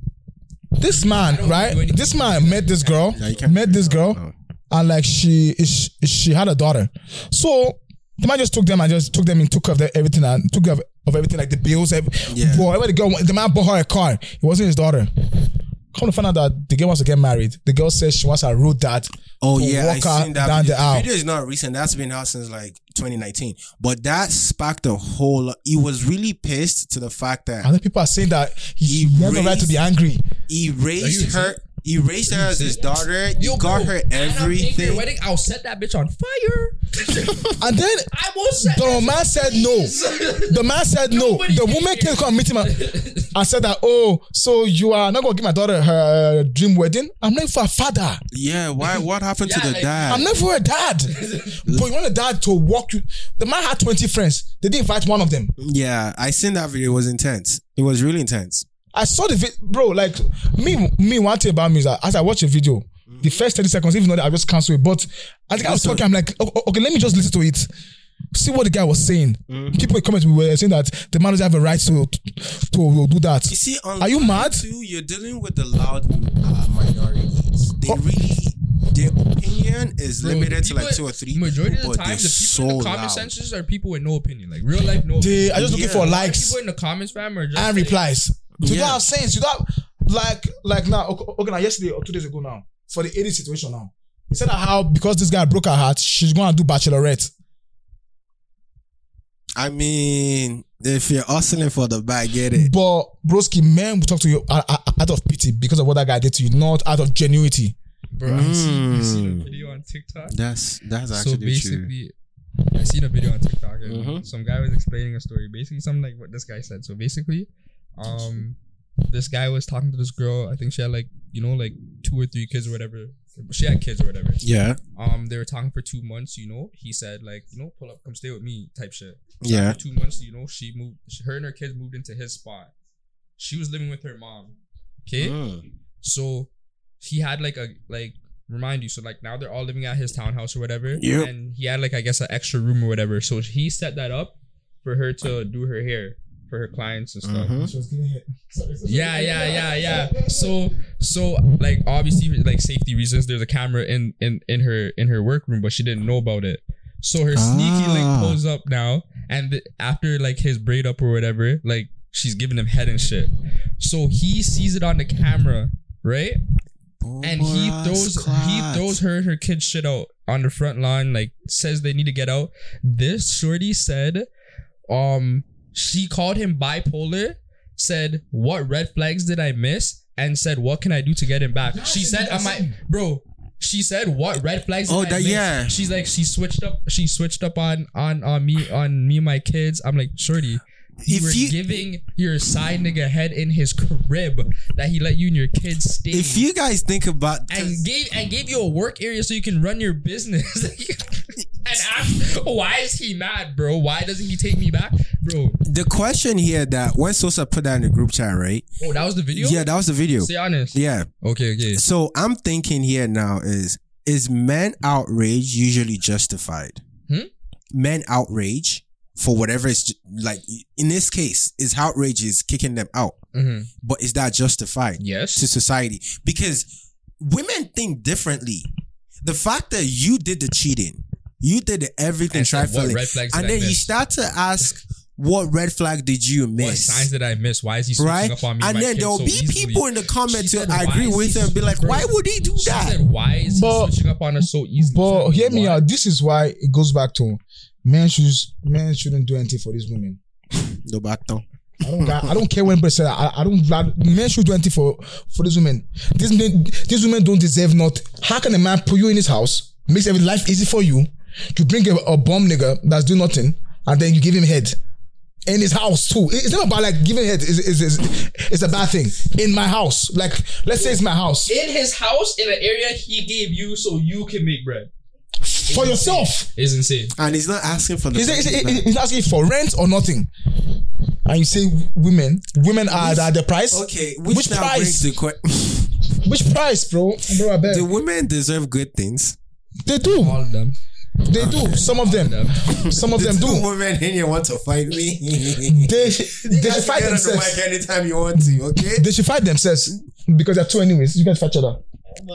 This man, don't right? do anything. This man met this girl. Yeah, you can't- Met this girl, No. and like she, she, she had a daughter. So the man just took them and just took them and took of the, everything and took of, of everything like the bills. Every, Yeah. Whatever the girl, the man bought her a car. It wasn't his daughter. Come to find out that the girl wants to get married. The girl says she wants her road dad. Oh to yeah, I walk her seen that down video. the aisle. The video is not recent. That's been out since like twenty nineteen. But that sparked a whole lot. He was really pissed to the fact that And then people are saying that he, He he has a right to raised- be angry. he Are raised you her. He raised her as his daughter. He Yo, got bro, her and I'm paying for your everything. wedding, I'll set that bitch on fire. And then I will set the that man said no. The man said no. Nobody The can woman hear. came to come meet him and, and said that, oh, so you are not going to give my daughter her dream wedding? I'm not for a father. Yeah, why? What happened Yeah, to the like- dad? I'm not for a dad. But you want a dad to walk you. The man had twenty friends. They didn't invite one of them. Yeah, I seen that video. It was intense. It was really intense. I saw the video, bro. Like me, me. One thing about me is that as I watch a video, the first thirty seconds, even though I just cancel it, but as the guy was talking, I'm like, okay, okay, let me just listen to it. See what the guy was saying. People in comments were saying that the man doesn't have a right to to do that. You see, on Are you mad? Too, you're dealing with the loud uh, minorities. They really, their opinion is Bro, limited to people- like two or three Majority people, of the but time, they're the people so in the comment loud. sections are people with no opinion, like real life no. They opinion. are just looking Yeah. for A lot of likes People in the comments, fam, are just and like, replies. Do you know Yeah. what I'm saying? So that, like, like now, okay, okay, now yesterday or two days ago now, for the eighty situation now, he said that how because this guy broke her heart, she's going to do bachelorette. I mean, if you're hustling for the bag, get it. But broski, men will talk to you out, out- out of pity because of what that guy did to you, not out of genuity. Bro, I seen, you seen Mm. a video on TikTok. That's that's So actually true. basically, I seen a video on TikTok and Mhm. some guy was explaining a story. Basically, something like what this guy said. So basically, um, this guy was talking to this girl. I think she had like you know like two or three kids or whatever. She had kids or whatever. Yeah, Um, they were talking for two months. You know, he said like you know pull up, come stay with me type shit. yeah. For two months, you know, she moved. She, her and her kids moved into his spot. She was living with her mom. Okay. Mm. So he had like a like remind you. So like now they're all living at his townhouse or whatever. Yep. And he had like I guess an extra room or whatever. So he set that up for her to do her hair for her clients and stuff. Mhm. Yeah, yeah, yeah, yeah. So so like obviously for, like safety reasons, there's a camera in in in her in her workroom, but she didn't know about it. So her sneaky Ah. like pulls up now, and th- after like his braid up or whatever, like she's giving him head and shit. So he sees it on the camera, right? And he Boras throws he clots. throws her and her kid shit out on the front lawn, like says they need to get out. This shorty said um, she called him bipolar, said, what red flags did I miss? And said, what can I do to get him back? She said, am I, bro, she said, what red flags did Oh, I that miss? yeah. She's like, she switched up, she switched up on, on, on me, on me and my kids. I'm like, shorty, you If were you- giving your side nigga head in his crib that he let you and your kids stay. If you guys think about and gave and gave you a work area so you can run your business. And ask, why is he mad, bro? Why doesn't he take me back, bro? the question here that when Sosa put that in the group chat, right? Oh, that was the video. Yeah, that was the video. Stay honest. Yeah. Okay, okay. So I'm thinking here now is is men outrage usually justified? Hmm? Men outrage for whatever is like in this case is outrage is kicking them out, Mm-hmm. but is that justified Yes. to society? Because women think differently. The fact that you did the cheating, you did the everything And said, what trifling, red flags did and I then you miss? start to ask, what red flag did you What miss? signs did I miss? Why is he switching Right? up on me? And my then kids there'll so be easily? people in the comments She who said, I why agree is with he- and be like, bro, why would he do She that? said, why is But- he switching up on us so easily? But hear me What? out. This is why it goes back to men should men shouldn't do anything for these women. No baton. I don't I don't care when people say that. I, I don't I, men should do anything for for these women. These men these women don't deserve not. How can a man put you in his house, makes every life easy for you? You bring a, a bum nigga that's doing nothing, and then you give him head in his house too. It's not about like giving head is is is it's a bad thing. In my house, like let's say it's my house In his house, in an area he gave you so you can make bread. for yourself. It's insane. And he's not asking for the He's, he's, he's asking for rent or nothing, and you say women, women are at the price. Okay, which, Which now price? brings the que- Which price, bro? Bro, I beg. Do women deserve good things? They do. All of them. They do. Some of them. Some of them The two do. women in here want to fight me. They, they You guys should fight can get on the themselves. mic anytime you want to, okay? They should fight themselves because they're two anyways. You guys fight each other.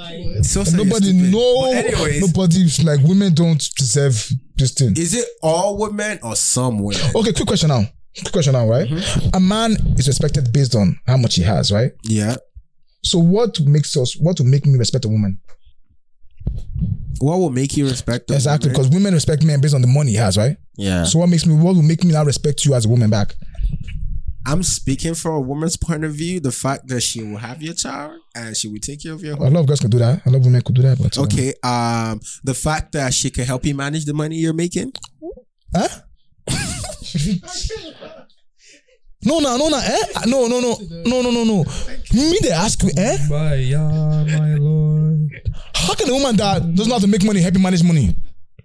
So say you're Nobody stupid. know. But anyways, Nobody like women don't deserve this thing. is it all women or some women? Okay, quick question now. Quick question now, right? A man is respected based on how much he has, right? Yeah. So what makes us? What will make me respect a woman? What will make you respect the Exactly, woman? because women respect men based on the money he has, right? Yeah. So what makes me? What will make me now respect you as a woman back? I'm speaking from a woman's point of view. The fact that she will have your child and she will take care of your A home. lot of girls can do that. A lot of women could do that, but um, Okay. Um, the fact that she can help you manage the money you're making. Huh? No, no, no, no, eh? No, no, no, no, no, no, no. Me, they ask me, eh? My, yeah, my lord. How can a woman that doesn't know how to make money help you manage money?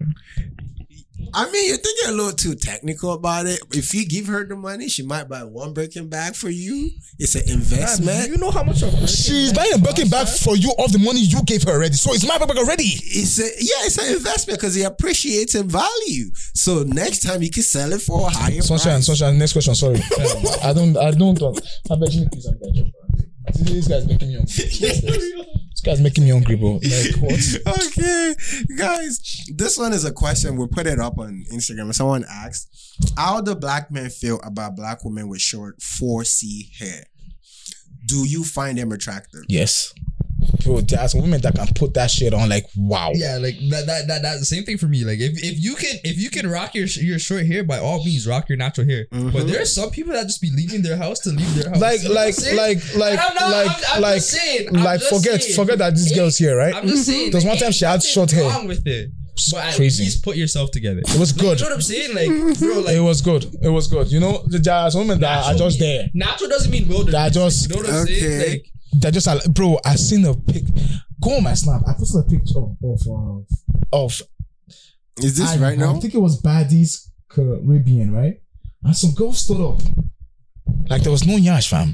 I mean, you're thinking a little too technical about it. If you give her the money, she might buy one Birkin bag for you. It's an investment. You know how much a She's buying a Birkin bag for you of the money you gave her already. So it's my bag already. It's a yeah, it's an investment because it appreciates in value. So next time you can sell it for a higher Sunshine, price. sunshine. Next question. Sorry, I don't, I don't. I beg you, please. I beg you. This guy's making me hungry. This guy's making me hungry, bro. Like what? Okay, guys, this one is a question. We put it up on Instagram. Someone asked, "How do black men feel about black women with short four C hair? Do you find them attractive?" Yes, bro. There are some women that can put that shit on. Like wow. Yeah, like that, that, that, that's the same thing for me. Like, if, if you can, if you can rock your your short hair, by all means, rock your natural hair. Mm-hmm. But there are some people that just be leaving their house to leave their house. Like, You know what I'm like, saying? like, like, I'm not- like, I'm- I'm like, just saying, I'm like. just Forget, saying. forget that this Ain't- girl's here, right? I'm just saying. There's one ain't time she had nothing short hair. wrong with it. But at crazy. least put yourself together. It was good. You know what I'm saying? Like, bro, like It was good. It was good. You know, there are some women that are natural- just there. Natural doesn't mean wilderness. That just- you know what I'm Okay. saying? Like, They're just like, bro. I seen a pic. Go on my snap. I posted a picture of of of. Is this I, right now? I think it was Baddies Caribbean, right? And some girl stood up. Like there was no yash, fam.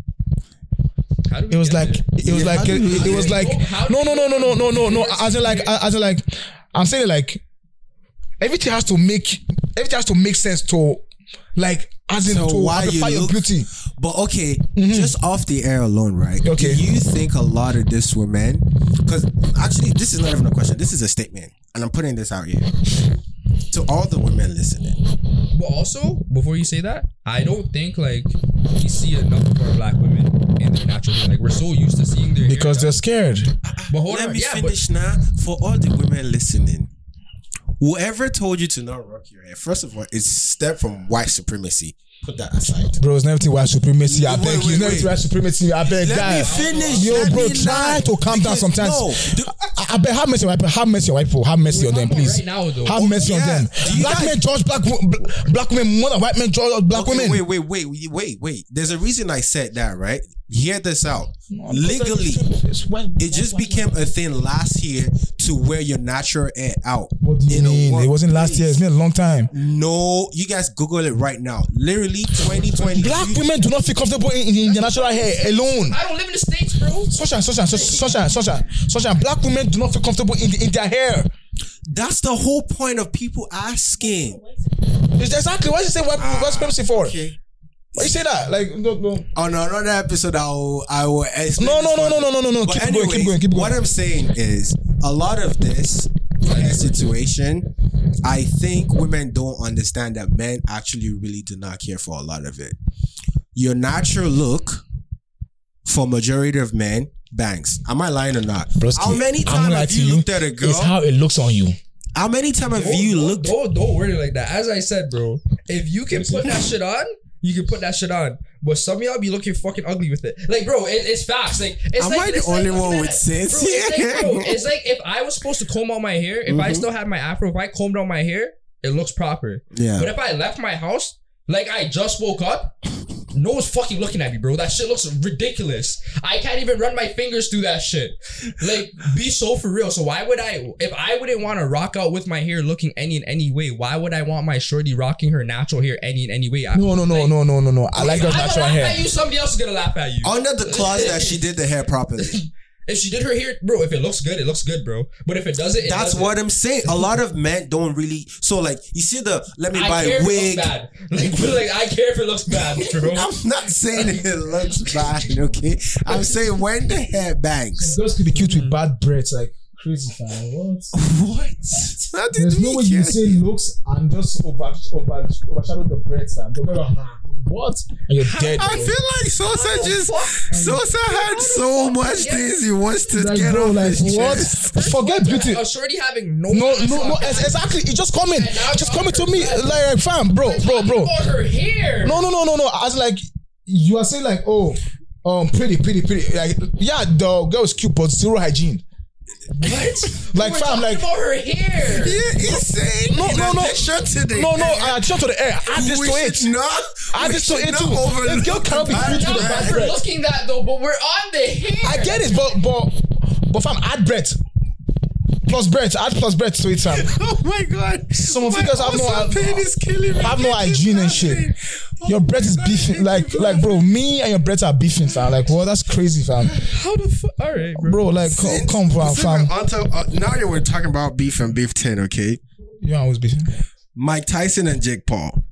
how do we It was get like there? it was Yeah, like how do it, we- it was like How do no we no no no no no no no. get As in like as in like I'm saying like everything has to make everything has to make sense to like as in So to why you amplify your look- beauty. But okay, just off the air alone, right? Okay. Do you think a lot of this women, because actually this is not even a question, this is a statement, and I'm putting this out here to all the women listening. But also, before you say that, I don't think like we see enough of our black women in their natural hair. Like we're so used to seeing their Because hair they're scared. But hold Let on, me yeah, finish now. For all the women listening, Whoever told you to not rock your hair, first of all, it's step from white supremacy. Put that aside. Bro, it's never white supremacy. I Wait, beg wait, you. It's never wait. white supremacy. I beg, Let guy. me finish. Yo, Let bro, me try land. to calm down Because- sometimes. No, do- I, I beg, have mercy on white people. Have mercy on white people. Have mercy on them, talking about please. right now, though. Have mercy on yeah. them. Do you Black guys- men judge black wo- bl- black women more than white men judge black Okay, women. Wait, wait, wait, wait, wait. There's a reason I said that, right? Hear this out. Legally, it just became a thing last year to wear your natural hair out. What do you in a mean? It wasn't last workplace. year. It's been a long time. No, you guys Google it right now. Literally, twenty twenty. Black women do not feel comfortable in, in, in their natural hair alone. I don't live in the States, bro. Sunshine, sunshine, sunshine, sunshine, sunshine. Black women do not feel comfortable in, in their hair. That's the whole point of people asking. It's exactly what you say. White people, white supremacy for? Okay. Why you say that? Like, no, no, On another episode, I will, I will explain. no, no, this no, no, further. no, no, no, no. But Keep anyways, going, keep going, keep going. What I'm saying is, a lot of this hair situation, I think women don't understand that men actually really do not care for a lot of it. Your natural look, for majority of men, bangs. Am I lying or not? Broski, how many I'm times gonna lie have to you you, looked at a girl? It's how it looks on you. How many times have you Don't- looked? Don't, don't word it like that. As I said, bro, if you can put that shit on, you can put that shit on. But some of y'all be looking fucking ugly with it. Like, bro, it, it's facts. Like, it's Am like, I the it's like- only look one at with that. sense? Bro, it's like, bro, it's like if I was supposed to comb out my hair, if I still had my afro, if I combed out my hair, it looks proper. Yeah. But if I left my house, like I just woke up, no one's fucking looking at me, bro. That shit looks ridiculous. I can't even run my fingers through that shit. Like, be so for real. So why would I, if I wouldn't want to rock out with my hair looking any in any way, why would I want my shorty rocking her natural hair any in any way? I, No, no, no, like, no, no, no, no. I like your I'm gonna natural laugh hair. at you, somebody else is gonna laugh at you. Under the clause that she did the hair properly. If she did her hair, bro, if it looks good, it looks good, bro. But if it doesn't, it That's doesn't. what I'm saying. A lot of men don't really. So like, you see the let me I buy care a if it wig. looks bad. Like, but like, I care if it looks bad, bro. I'm not saying it looks bad, okay? I'm saying when the hair bangs. Girls could be cute with bad breaths, like crazy, fam. What? What? How did There's we no way you get- say looks and just over, over, overshadow the breaths, fam. Don't go, "Ah, what? And you're dead. I bro. feel like Sosa just Sosa had so much things he wants to Like, get bro, off like his what? chest. Forget beauty. A shorty having no, No, no, no. ex- Exactly. It's just coming. And now It's just you're coming to on me, her like, fam, bro, bro, bro. About her hair. No, no, no, no, no. As like you are saying, like, oh, um, pretty, pretty, pretty. Like, yeah, the girl is cute, but zero hygiene. What? Like, We're fam, talking like, about her hair. Yeah, he's saying No, in no, no. addition to the no, no. hair, I addition to the air. Add this we to it. should not. Add we this to should it not too. overlook The girl cannot be the cute bad with Not bad breath. breath. overlooking that though, but we're on the hair. I get it, but but but fam, add breath. Plus breath, add plus breath to it, fam. Oh my god! Some of My you guys have no- awesome pain is killing me. Have no hygiene and shit. Your breath is beefing, like, like, bro. Me and your breath are beefing, fam. Like, well, that's crazy, fam. How the fuck? All right, bro. Bro, like, come, come fam, So fam. we're onto, uh, now that we're talking about beef and beef ten, okay? You always beefing. Mike Tyson and Jake Paul.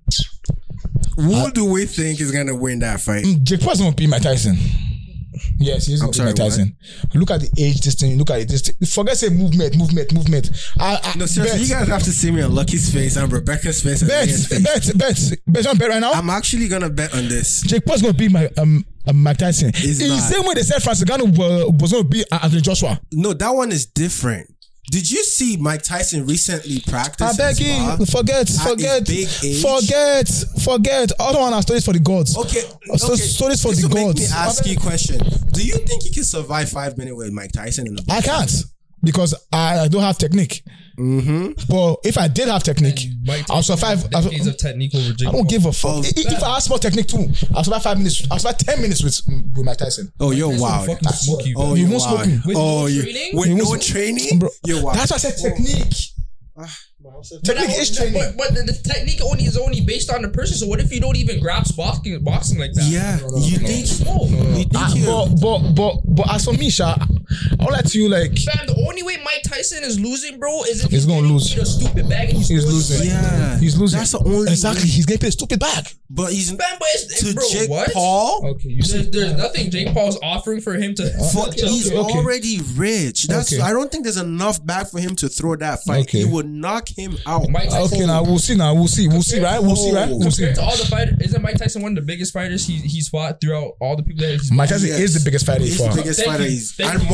Who do we think is gonna win that fight? Jake Paul's gonna beat Mike Tyson. Yes, he's gonna beat sorry, Mike Tyson. Look at the age, this thing. Look at it. This thing. Forget say movement, movement, movement. I, I, No, seriously, bet, you guys have to see me on Lucky's face and Rebecca's face and bet, Megan's face. bet, bet, bet. You want to bet right now? I'm actually gonna bet on this. Jake Paul's gonna beat my um, um Mike Tyson. He's In the not. same way they said Francis Ngannou uh, was gonna beat Anthony Joshua. No, that one is different. Did you see Mike Tyson recently practice? I beg his you, bar? forget, his forget, big age? forget, forget. All the one are stories for the gods. Okay, So- okay. stories for this the will make gods. me ask you a question. Do you think you can survive five minutes with Mike Tyson in the I can't because I, I don't have technique. Mm-hmm. But if I did have technique, Mike I'll survive. I'll, Decades of technique over Jake I don't give a fuck. Oh, I- if I have small technique too, I'll survive five minutes. I'll survive ten minutes with with Mike Tyson. Oh, you're Tyson wild. fucking smoke you, Oh, He you're won't wild. smoke me. With oh, no you, training? with He no won't- training, Bro, you're wild. that's why I said technique. Technique But is that- training. But, but the, the technique only is only based on the person. So what if you don't even grasp boxing boxing like that? Yeah, you think? No, You think Ah, you? but but but but as for me, Sha, I'll let you like. Fam, the only way Mike Tyson is losing, bro, is if He's gonna getting lose. paid a stupid bag and he's, He's throwing losing. it. Yeah, He's losing. That's the only exactly. way. He's getting paid a stupid bag. But he's Fam, but it's, to bro, Jake what? Paul. Okay, you see. There's, there's nothing Jake Paul's offering for him to. For, to- he's okay, okay. already rich. That's Okay. I don't think there's enough back for him to throw that fight. Okay. He would knock him out. Mike Tyson. Okay, now we'll see. Now we'll see. We'll see. Right? We'll see. Right? We'll see. Compared to all the fighters, isn't Mike Tyson one of the biggest fighters he, he's fought throughout all the people that he's Mike Tyson Yes. is the biggest fighter He's he's the fought. biggest Thank fighter. you. He's Thank and you. more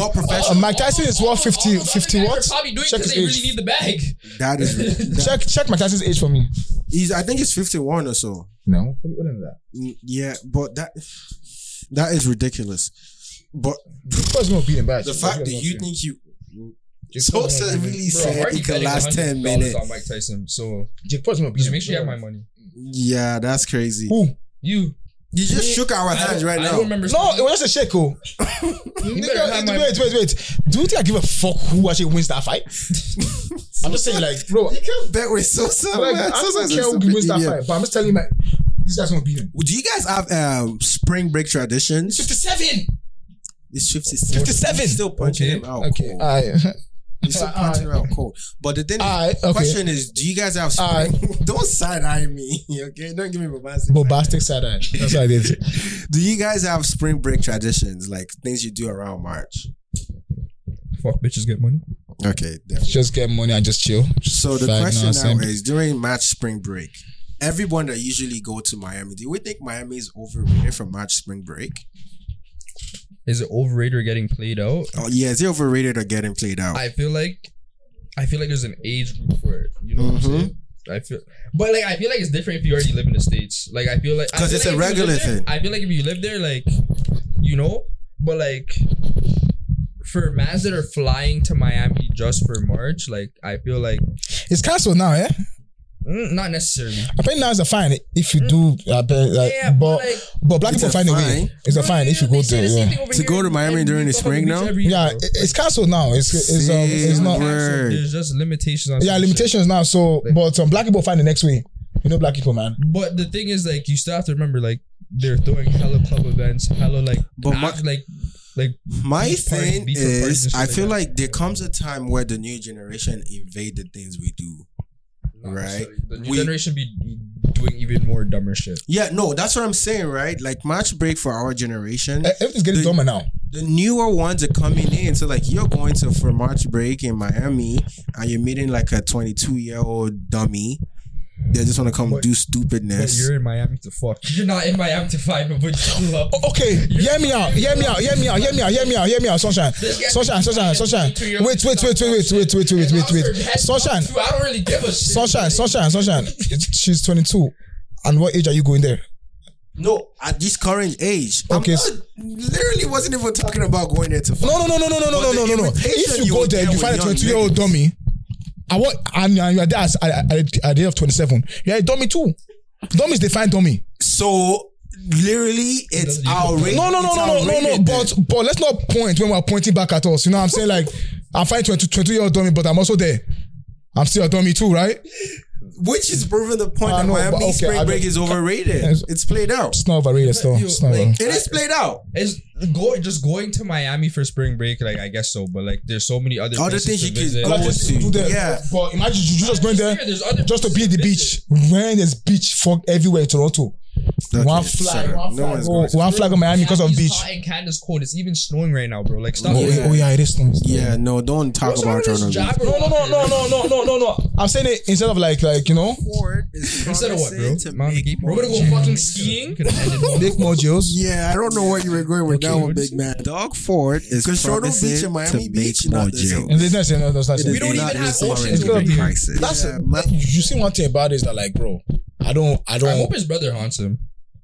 But Uh, professional. Mike Tyson is what fifty, fifty They're what? probably doing Check because his they really age. need the bag. That is. That, Check check Mike Tyson's age for me. he's. I think it's fifty-one or so. No, what is that? Mm, Yeah, but that that is ridiculous. But Of course, not beating back. the fact that you think you Jake Sosa Paul's not really beating- said Hardy he could betting last ten one hundred dollars minutes. on Mike Tyson. So Jake Paul's not just beating. make sure you have my money. Yeah, that's crazy. Who? You. You just shook our I hands don't- right I now. don't remember. No, it was just a shake. Oh. You better Nigga, have my- wait, wait, wait. Do you think I give a fuck who actually wins that fight? I'm just saying, like, bro. You can't bet with Sosa. Like, man. I Sosa don't is a care who stupid wins that idiot. fight, but I'm just telling you, man, these guys gonna beat him. Do you guys have um, spring break traditions? fifty-seven. It's fifty-seven. fifty-seven. He's still punching Okay. him out. Okay. Cold. Alright. He's still punching him out cold. But the thing, Alright. Okay. question is, do you guys have spring? Don't side eye me, okay? Don't give me bombastic. Bombastic side eye. That's what I did. Do you guys have spring break traditions, like things you do around March? Fuck bitches get money. Okay, definitely. Just get money and just chill. Just So the fag question nonsense. now is, during March spring break, everyone that usually go to Miami, do we think Miami is overrated for March spring break? Is it overrated or getting played out? Oh yeah, is it overrated or getting played out? I feel like I feel like there's an age group for it. You know what Mhm. I'm saying? I feel, but like I feel like it's different if you already live in the States. Like I feel like I 'Cause feel it's like a if you regular live there- thing. I feel like if you live there, like you know, but like for mans that are flying to Miami just for March, like I feel like It's cancelled now, yeah? mm, not necessarily. I think now it's a fine if you do, uh, but, like, Yeah, but, but like but black It's people a find a fine. way. It's a fine if you go there. Yeah, To go to Miami during the spring now? yeah it- it's cancelled now. It's it's um it's Same not. word. There's just limitations on Yeah, some shit. limitations now. So, but um, black people find the next way. You know, black people, man. But the thing is, like, you still have to remember, like, they're throwing hella club events, hella like, But my- act, like, like My beach parties, thing beach parties and is, shit I like feel that. like there comes a time where the new generation invade the things we do. Not Right. necessarily. The new We- generation be doing even more dumber shit. Yeah, no, that's what I'm saying, right? Like March break for our generation, Eh, Everything's getting The- dumber now. the newer ones are coming in. So like you're going to for March break in Miami and you're meeting like a twenty-two year old dummy. They just want to come But- do But stupidness. you're in Miami to fuck. You're not in Miami to find nobody to love. O- Okay, hear me out, hear me out, hear me out, hear me out, hear me out, hear me out, sunshine, sunshine, sunshine, sunshine. Wait, wait, wait, wait, wait, wait, wait, wait, wait, wait. Sunshine, I don't really give a shit. sunshine, sunshine, sunshine. It's- She's twenty-two. And what age are you going there? No, at this current age. Okay. I'm not, literally wasn't even talking about going there to fuck. No, no, no, no, no, no, no, But no, the no, no. invitation If you you go will there, get you with find a young twenty-two year old niggas. dummy. And what? And, and you are there as, at, at, at the age of twenty-seven. You're a dummy too. Dummies they find dummy. So literally, it's You- outrageous. No, no, no, It's no, no, no, no. outrageous But then. but let's not point when we're pointing back at us. You know what I'm saying? Like I'm finding twenty, twenty year old dummy, but I'm also there. I'm still a dummy too, right? Which is proving the point I that know, Miami but okay, spring I break don't- is overrated. Yes. It's played out. It's not overrated still. You- It's not like- overrated. It is played out. Is go just going to Miami for spring break? Like I guess so, but like there's so many other Other places things to you can visit. go Like, just to. do that. Yeah. But imagine you just going there There's other just to be at the places beach. When there's beach fog everywhere in Toronto. Okay, One shut flag, up. one No flag, one's oh, going to- one flag on Miami because of Miami's beach. hot and Canada's cold. It's even snowing right now, bro. Like stop. Oh, Yeah. yeah, oh yeah, it is. Snowing. Yeah, no, don't talk What's about wrong with Toronto. this jabber No, no, no, walker? no, no, no, no, no, no. I'm saying it instead of like, like you know, Ford is Instead of what, bro? promising to Mount make Gate. more We're gonna go jams. fucking skiing. Could've ended more. make more jails. Yeah, I don't know where you were going with Okay, that one, what's- big man. Dog Ford is Because Toronto promising Beach and Miami to Beach, make more not the same. jail. And that's no, that's not. We don't Not even have his oceans It's already gonna over be here. prices. That's Yeah, that- you see one thing about it is that like, bro, I don't, I I don't. hope his brother haunts him.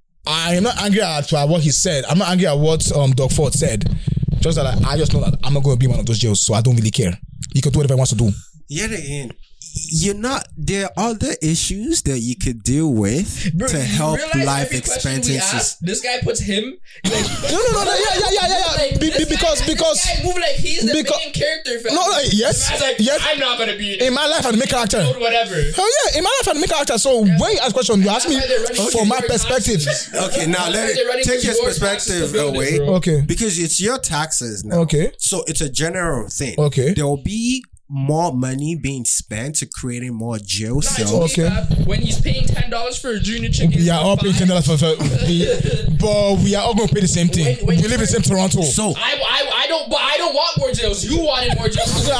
I am not angry at, at what he said. I'm not angry at what um Doug Ford said. Just that like, I just know that I'm not going to be in one of those jails, so I don't really care. He can do whatever he wants to do. Yet again, You're not. There are other issues that you could deal with Bro, to you help realize life every question we expenses. ask, this guy puts him. Like, No, no, no, no, yeah, yeah, yeah, yeah, yeah. Like, Be- this be- guy- because, this because, guy move like he's the because- main character. Fam. no, no, yes, The man's like, yes. I'm not gonna be in In my life, I'm the main character. it, whatever. Hell yeah, in my life, I'm the main character. So when you ask question, you ask me That's why they're running from my your perspective. taxes. okay, now That's let why they're running it take for your your perspective taxes to build it, away. bro. Okay, Because it's your taxes now. Okay. So it's a general thing. Okay. There will be more money being spent to creating more jail Nah, it's cells. Okay. fam. When he's paying ten dollars for a junior chicken, we are all paying ten dollars for, for we, but we are all going to pay the same thing. When- when we you live in the same Toronto. So I, I, I don't, but I don't want more jails. You wanted more jails. I,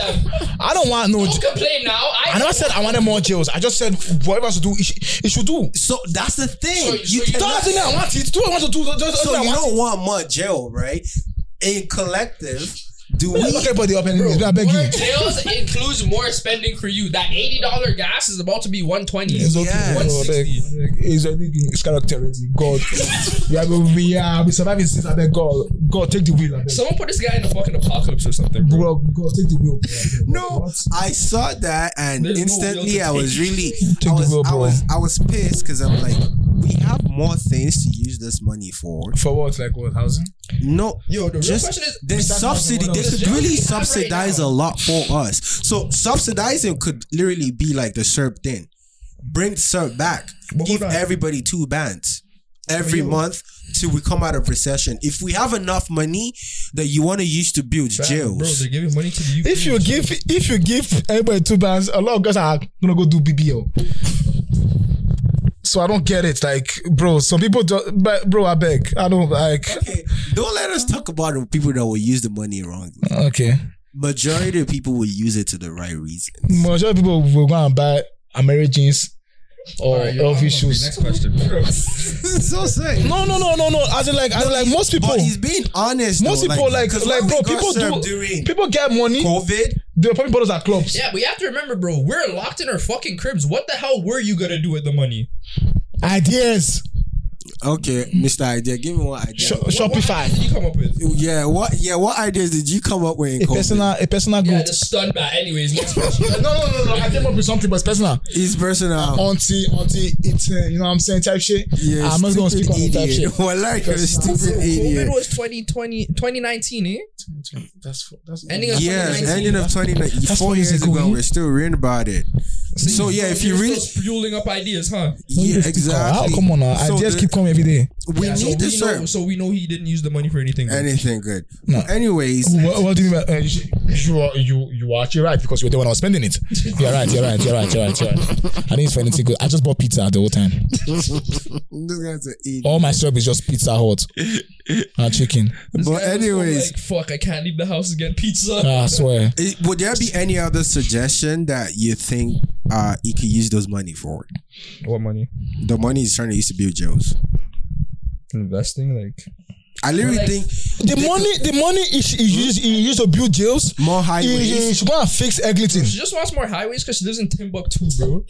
I, I don't want no. Don't complain now. I, I never said I wanted more jails. I just said whatever has to do, it should, it should do. so that's the thing. So- you so you cannot, Doesn't mean I want it. Do what I want to do. Just, so I you want don't it. want more jail, right? A collective, Do we? Okay, but the up and I beg More you. jails includes more spending for you. That eighty dollar gas is about to be one twenty. It's okay. Yeah. bro, like, it's it's character already. God, yeah, we we are we surviving since I beg God. God, take the wheel. I beg. Someone put this guy in a fucking apocalypse or something, bro. Bro, God, take the wheel. No, What? I saw that and There's no instantly will to I was take. really Take I the was, wheel, I bro. was I was pissed because I'm like, we have more things to use this money for. For what? Like what? Housing? No, Yo, the real just question is, the That's subsidy. not They what could else. really Just have right subsidize now. a lot for us. So subsidizing could literally be like the S E R P thing. Bring S E R P back. But Give hold on. everybody two bands every month till we come out of recession. If we have enough money that you want to use to build bro, jails, they're giving money to the youth. If you give if you give everybody two bands, a lot of guys are gonna go do B B L. So I don't get it. Like, bro, some people do, but bro, I beg. I don't like. okay, don't let us talk about the people that will use the money wrongly. Okay, Majority of people will use it to the right reason. majority of people will go and buy Americans or Alright, you're L on V with shoes. the Next question, bro. so sad. No, no, no, no, no. As in, like, as in, like most people, But he's being honest. most though, people, like, 'cause like, when bro, we got people S E R P do. during People get money. COVID. They're probably bottles at clubs. Yeah, but you have to remember, bro, we're locked in our fucking cribs. What the hell were you gonna do with the money? Ideas. Okay, Mister Idea, give me one idea. Sh- What- what Shopify. did you come up with? Yeah, what? Yeah, what ideas did you come up with in A COVID? personal, a personal Yeah, good. the stun bat. Anyways, next question. No, no, no, no. I came up with something, but it's personal. It's personal. Until, until it's, uh, you know what I'm saying, type shit. Yeah, I'm not gonna stupid speak on the type idiot. shit. Well, like a Personal. stupid idiot. COVID was twenty twenty, twenty nineteen, eh? That's that's Ending of Yeah, twenty nineteen. ending of twenty nineteen. That's Four four years years ago, ago, we're still reading about it. So yeah, if you You're really, still spewing up ideas, huh? yeah, Oh, exactly. come on now. So Ideas the- keep coming every day. We Yeah, so need to we know, serve so we know he didn't use the money for anything. bro. anything good. No. Anyways, What, what do you mean? by- Uh, you, you are you you are actually right because you were there when I was spending it. You're right. You're right. You're right. You're right. You're right. I didn't spend anything good. I just bought pizza the whole time. this guy's an idiot. All my syrup is just Pizza Hut and chicken. This But guy was so anyways, like, fuck, I can't leave the house again. Pizza. Ah, I swear. it- would there be any other suggestion that you think uh he could use those money for? What money? The money he's trying to use to build jails. Investing, like. I literally Like- think The money, the money is is used he used to build jails. more He, he highways. should go and fix Eglinton. She just wants more highways because she lives in Timbuktu, bro.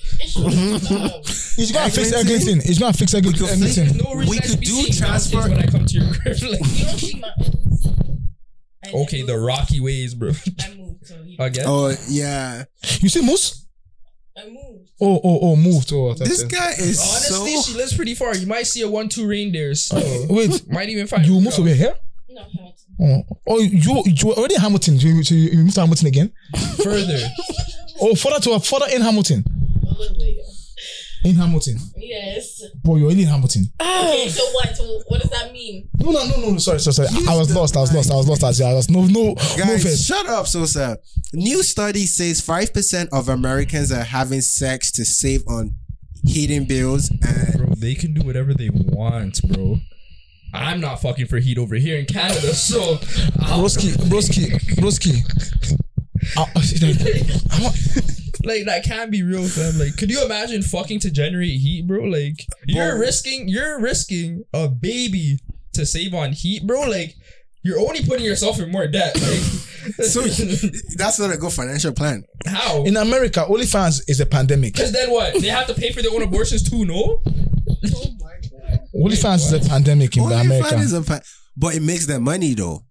He should go and fix Eglinton? Eglinton. He should go and fix Eglinton. could fix- Eglinton. No reason We I could should be do seeing transfer- mountains when I come to your crib. Like, You don't see mountains. I okay, moved- the rocky ways, bro. I moved, so he, Again. Oh yeah, You see Moose? I moved. Oh, oh, oh, moved. Oh, that's this it. guy is Honestly, so. she lives pretty far. You might see a one-two reindeers. So Wait, might even find you her moved job. over here? No, Hamilton. Oh, oh you you were already in Hamilton. You, you, you moved to Hamilton again? further. Oh, further to further in Hamilton. A little bit. In Hamilton. Yes. Boy, you're already in Hamilton. Okay, so what? So what does that mean? No, no, no, no, no. Sorry, sorry, sorry. I, I was lost. I was lost. I was lost. I was no, no, no. Guys, First. shut up, Sosa. New study says five percent of Americans are having sex to save on heating bills and Bro, they can do whatever they want, bro. I'm not fucking for heat over here in Canada, so I'll- Broski, broski, broski. Uh, I'm not- like that can't be real, fam. Like, could you imagine fucking to generate heat, bro? Like, you're Bro. risking, you're risking a baby to save on heat, bro. Like, you're only putting yourself in more debt. Like, so that's not a good financial plan. how? In America, OnlyFans is a pandemic. Because then what? They have to pay for their own abortions too, no? Oh my god. OnlyFans is a pandemic in Only America. plan is a pa- but it makes them money though.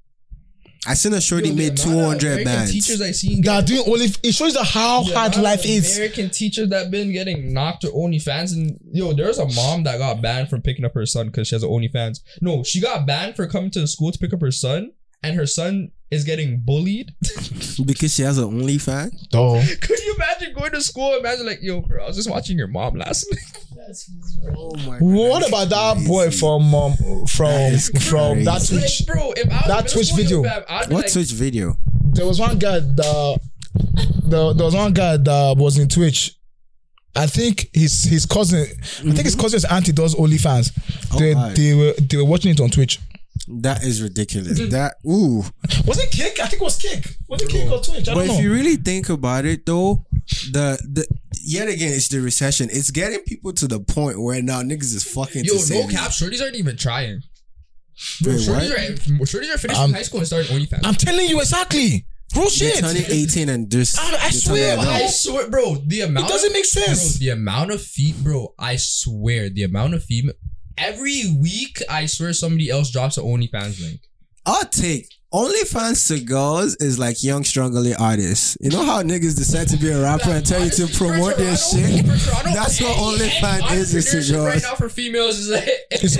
I seen a shorty Yo, made the two amount of hundred American bands. teachers I seen They are doing only. It shows you how The hard amount life of is. American teachers that been getting knocked to OnlyFans, and yo, there's a mom that got banned from picking up her son because she has an OnlyFans. No, she got banned for coming to the school to pick up her son, and her son is getting bullied. Because she has an OnlyFans. Oh, Could you imagine going to school? Imagine like, yo, bro, I was just watching your mom last night. That's Oh my what about that boy from um, from That is from that crazy. Twitch? Like, bro, if I was That in middle Twitch school, yo, video. fam, I'd be What like, Twitch video? There was one guy that the, there was one guy that was in Twitch. I think his his cousin. I think his cousin's auntie does OnlyFans. Oh, they my. they were they were watching it on Twitch. That is ridiculous. That ooh. Was it Kick? I think it was Kick. Was it Kick or Twitch? I But don't know. if you really think about it, though, the the yet again, it's the recession. It's getting people to the point where now niggas is fucking. yo, to no save cap, shorties aren't even trying. Bro, Wait, shorties are, shorties are finishing Um, high school and starting OnlyFans. I'm telling you exactly. Real They're shit. turning eighteen and just. I- I they're swear, turning it I on. swear, bro, the amount It doesn't of, make sense. Bro, the amount of feet, bro, I swear, the amount of female every week, I swear somebody else drops an OnlyFans link. I'll take OnlyFans to girls is like young, struggling artists. You know how niggas decide to be a rapper and tell you to promote their shit? That's what OnlyFans is, is to Entrepreneurship right girls. now for females is like It's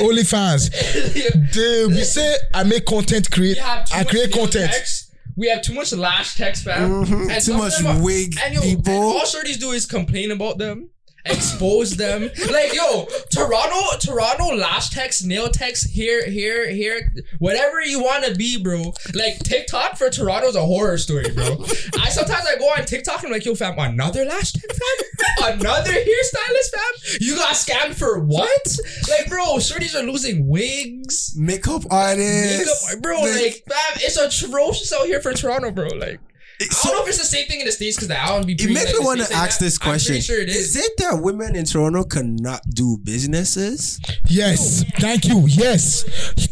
OnlyFans. They we say I make content, create. we have too I much create male content. text. We have too much lash text, fam. Mhm. And Too some of much them are- wig and yo, people. And all shorties do is complain about them, expose them. Like, yo, Toronto, Toronto lash text, nail text, hair, hair, hair, whatever you want to be, bro. Like, TikTok for Toronto is a horror story, bro. I sometimes I go on TikTok and I'm like, yo, fam, another lash text, fam? Another hairstylist, fam? You got scammed for what? Like, bro, shorties are losing wigs. Makeup artists. Makeup, bro, They- like, fam, it's atrocious out here for Toronto, bro. Like, I So- don't know if it's the same thing in the States because I don't be It pretty, makes like, me the want to States like ask that. this I'm question. pretty sure it is. Is it that women in Toronto cannot do businesses? Yes. Thank you. Yes.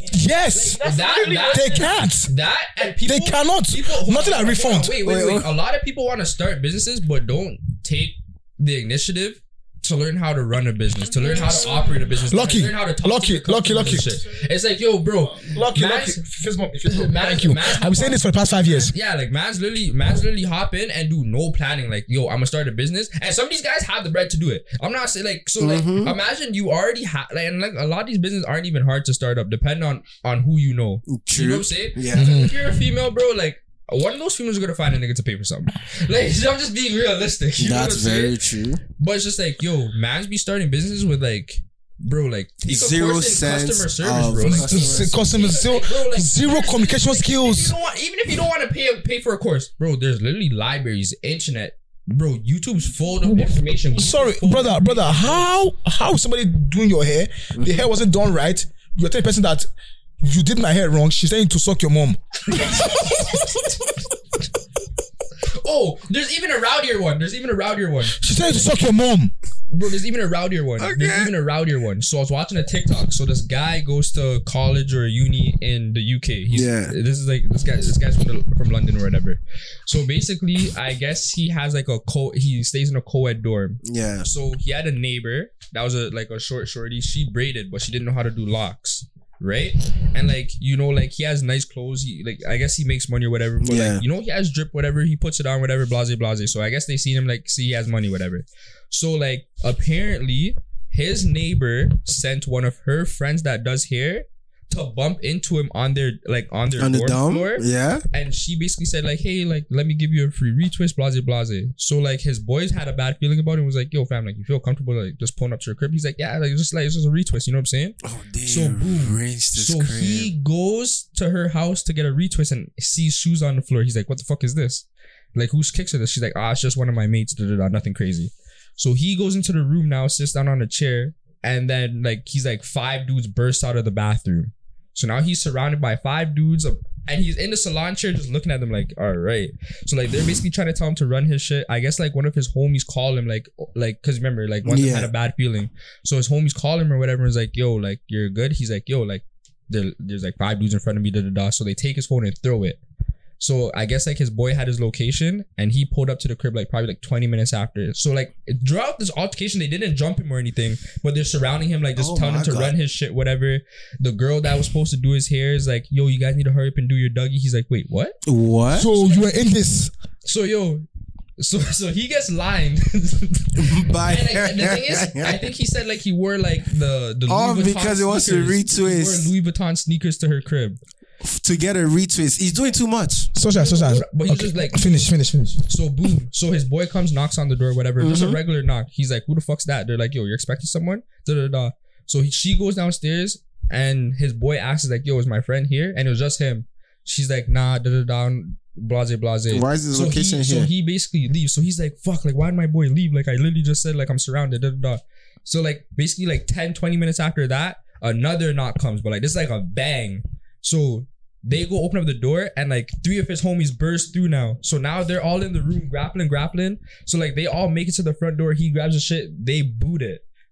Yes. that, that, They can't. that and people They cannot. people, hold Nothing on, like hold on, refund. Wait, wait, Wait, wait. what? A lot of people want to start businesses but don't take the initiative to learn how to run a business, to learn how to operate a business, Lucky. to learn how to talk Lucky. to the Lucky. customers Lucky. and shit. It's like, yo, bro, Lucky, man's- lucky. Facebook, Facebook. man's- Thank you. man's- I've been saying this for the past five years. Yeah, like man's literally, man's literally hop in and do no planning. Like, yo, I'm gonna start a business, and some of these guys have the bread to do it. I'm not saying like, so like, Mhm. imagine you already have, like, and like a lot of these businesses aren't even hard to start up, depending on on who you know. True. You know what I'm saying? Yeah. Mhm. If you're a female, bro, like one of those females are gonna find a nigga to pay for something. Like, I'm just being realistic. You know That's what I'm saying? very true. But it's just like, yo, man's be starting businesses with like, bro, like take a Zero course in sense customer service, of bro. Like, customer Customers zero, Bro, like, zero communication Even if skills. you don't want, even if you don't want to pay pay for a course, bro, there's literally libraries, internet, bro. YouTube's full of information. Sorry, Full of brother, brother. How how is somebody doing your hair? The hair wasn't done right. You're telling the person that you did my hair wrong. She's saying to suck your mom. Oh, there's even a rowdier one. There's even a rowdier one. She's saying to suck your mom. Bro, there's even a rowdier one. There's even a rowdier one. So I was watching a TikTok. So this guy goes to college or uni in the U K. He's, Yeah. This is like this guy. This guy's from the, from London or whatever. So basically, I guess he has like a co. He stays in a co-ed dorm. Yeah. So he had a neighbor that was a like a short shorty. She braided, but she didn't know how to do locks. Right? And like, you know, like he has nice clothes. He like I guess he makes money or whatever. But Yeah. like, you know, he has drip, whatever, he puts it on, whatever, blase blase. So I guess they seen him like see he has money, whatever. So like apparently his neighbor sent one of her friends that does hair to bump into him on their like on their On the dorm dome? floor. Yeah. And she basically said like, hey, like, let me give you a free retwist, blase, blase. So like his boys had a bad feeling about it and was like, yo, fam, like, you feel comfortable like just pulling up to your crib? He's like, yeah, like, just like, it's just a retwist, you know what I'm saying? Oh, damn. So, boom. Rinsed this So crib. he goes to her house to get a retwist and sees shoes on the floor. He's like, what the fuck is this? Like, whose kicks are this? She's like, ah, it's just one of my mates, da, da, da, nothing crazy. So he goes into the room now, sits down on a chair, and then like he's like five dudes burst out of the bathroom. So now he's surrounded by five dudes, and he's in the salon chair just looking at them like, all right. So like they're basically trying to tell him to run his shit. I guess like one of his homies called him like, like, cause remember like one of them Yeah. had a bad feeling. So his homies call him or whatever and was like, yo, like you're good. He's like, yo, like there, there's like five dudes in front of me, da da da. So they take his phone and throw it. So I guess like his boy had his location and he pulled up to the crib like probably like twenty minutes after. So like throughout this altercation, they didn't jump him or anything, but they're surrounding him like just Oh telling him my to God. run his shit, whatever. The girl that was supposed to do his hair is like, yo, you guys need to hurry up and do your Dougie. He's like, wait, what? What? So you were in this. So yo, so so he gets lined. By And, like, and the thing is, I think he said like he wore like the the Oh, Louis Vuitton because he wants to sneakers. He wore retwist. Louis Vuitton sneakers to her crib. to get a retwist. He's doing too much. Social, social. But he's Okay, just like- finish, finish, finish. So boom. So his boy comes, knocks on the door, whatever. Just a Mhm. regular knock. He's like, "Who the fuck's that?" They're like, "Yo, you're expecting someone?" Da da da. So he, she goes downstairs, and his boy asks, like, "Yo, is my friend here?" And it was just him. She's like, "Nah, da da da." Blase, blase. Why is his so location he, here? So he basically leaves. So he's like, "Fuck! Like, why did my boy leave? Like, I literally just said like I'm surrounded." Da da da. So like basically like ten, twenty minutes after that, another knock comes, but like this is like a bang. So they go open up the door and like three of his homies burst through now. So now they're all in the room grappling, grappling. So like they all make it to the front door. He grabs the shit. They boot it.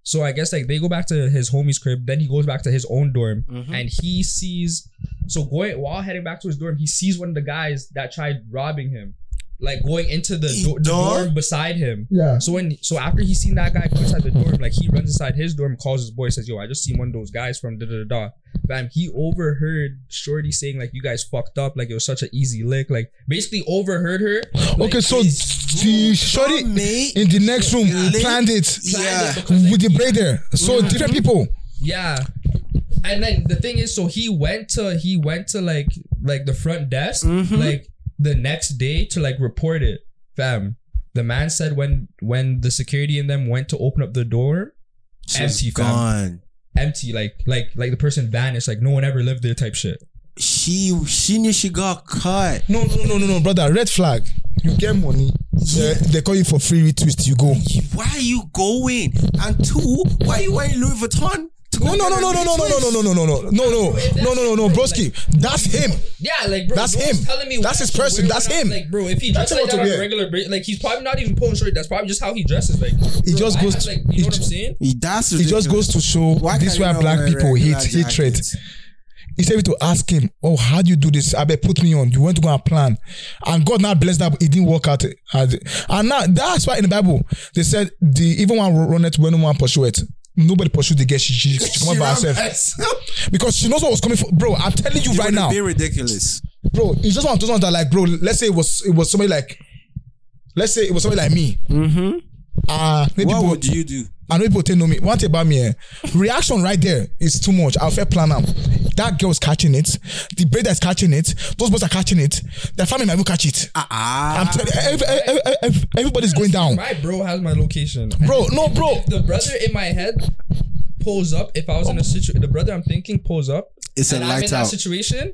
So I guess like they go back to his homie's crib, then he goes back to his own dorm, Mhm. and he sees. So going while heading back to his dorm, he sees one of the guys that tried robbing him, like going into the, do- the Dog? dorm beside him. Yeah. So when so after he seen that guy come inside the dorm, like he runs inside his dorm, calls his boy, says, "Yo, I just seen one of those guys from da da da da." Fam, he overheard Shorty saying like, "You guys fucked up, like it was such an easy lick." Like basically overheard her. Like, Okay, so the shorty mate. in the next room Lit. planned it Yeah. because, like, with the braid there. So different people. Yeah. And then the thing is, so he went to he went to like like the front desk Mhm. like the next day to like report it. Fam. The man said when when the security in them went to open up the door, She's empty, fam. gone. empty, like like like the person vanished, like no one ever lived there type shit. She she knew she got caught. No, no, no, no, no, brother. Red flag. You get money. Yeah. They, they call you for free retweets. You go. Why are you going? And two, why are you wearing Louis Vuitton? To No, go no, no, get no, a no, no, no, no, no, no, no, no, no, no, no, no, no, no, broski. That's him. Yeah, like bro, That's no one's him. telling me That's what his to person. wear, That's what not. him. Like bro, if he That's dresses like him that to on a wear. regular ba- like he's probably not even pulling short. That's probably just how he dresses. Like He bro, just I goes have, to- like you he know what I'm ju- saying. That's It just goes to show Why this can't why you not black wear people hate regular hatred. jackets? Instead to ask him, oh, how do you do this? I bet put me on. You went to go and plan. And God now blessed that, but it didn't work out. And now, that's why in the Bible, they said, the even one run it when no one pursue it. Nobody pursued the girl. She, she, she come out by herself. Because she knows what was coming for. Bro, I'm telling you, You right now. Be ridiculous. Bro, it's just one of those ones that like, bro, let's say it was it was somebody like, let's say it was somebody like me. Mm-hmm. Uh, maybe What people, would you do? I know people tell know me. One thing about me, eh, reaction right there is too much. I'll fair plan them. That girl's catching it. The braid that's catching it. Those boys are catching it. Their family might even catch it. Ah, I'm telling you, every, every, every, everybody's going down. My bro has my location, Bro, no, bro. The brother in my head pulls up. If I was in a situation, the brother I'm thinking pulls up. It's a and I'm in lights that out. situation.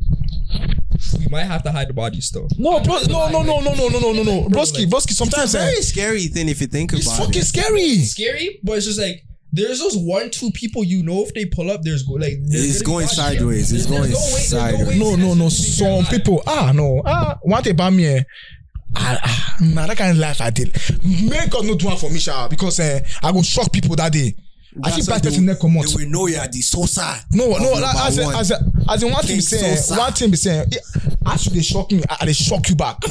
We might have to hide the body still. No, bro, no, no, no, no, no, no, no, no, no. Broski, Broski, It's sometimes a very eh, scary thing if you think it's about fucking it. scary. Scary, but it's just like there's those one, two people you know if they pull up, there's go like there's It's gonna be going body sideways. there. It's There's going no way- there's sideways. No, way no, no. this is Some alive. people, ah, no, ah, one thing about me, eh, ah, ah, nah, that kind of life I did. May God not do one for me, sha, because eh, I go shock people that day. I That's feel why bad they person neck come out. They will know you are the Sosa. No, no, of like, number as in, one. as in, as in one thing be King saying, Sosa. one thing be saying, as they shock me, I they shock you back.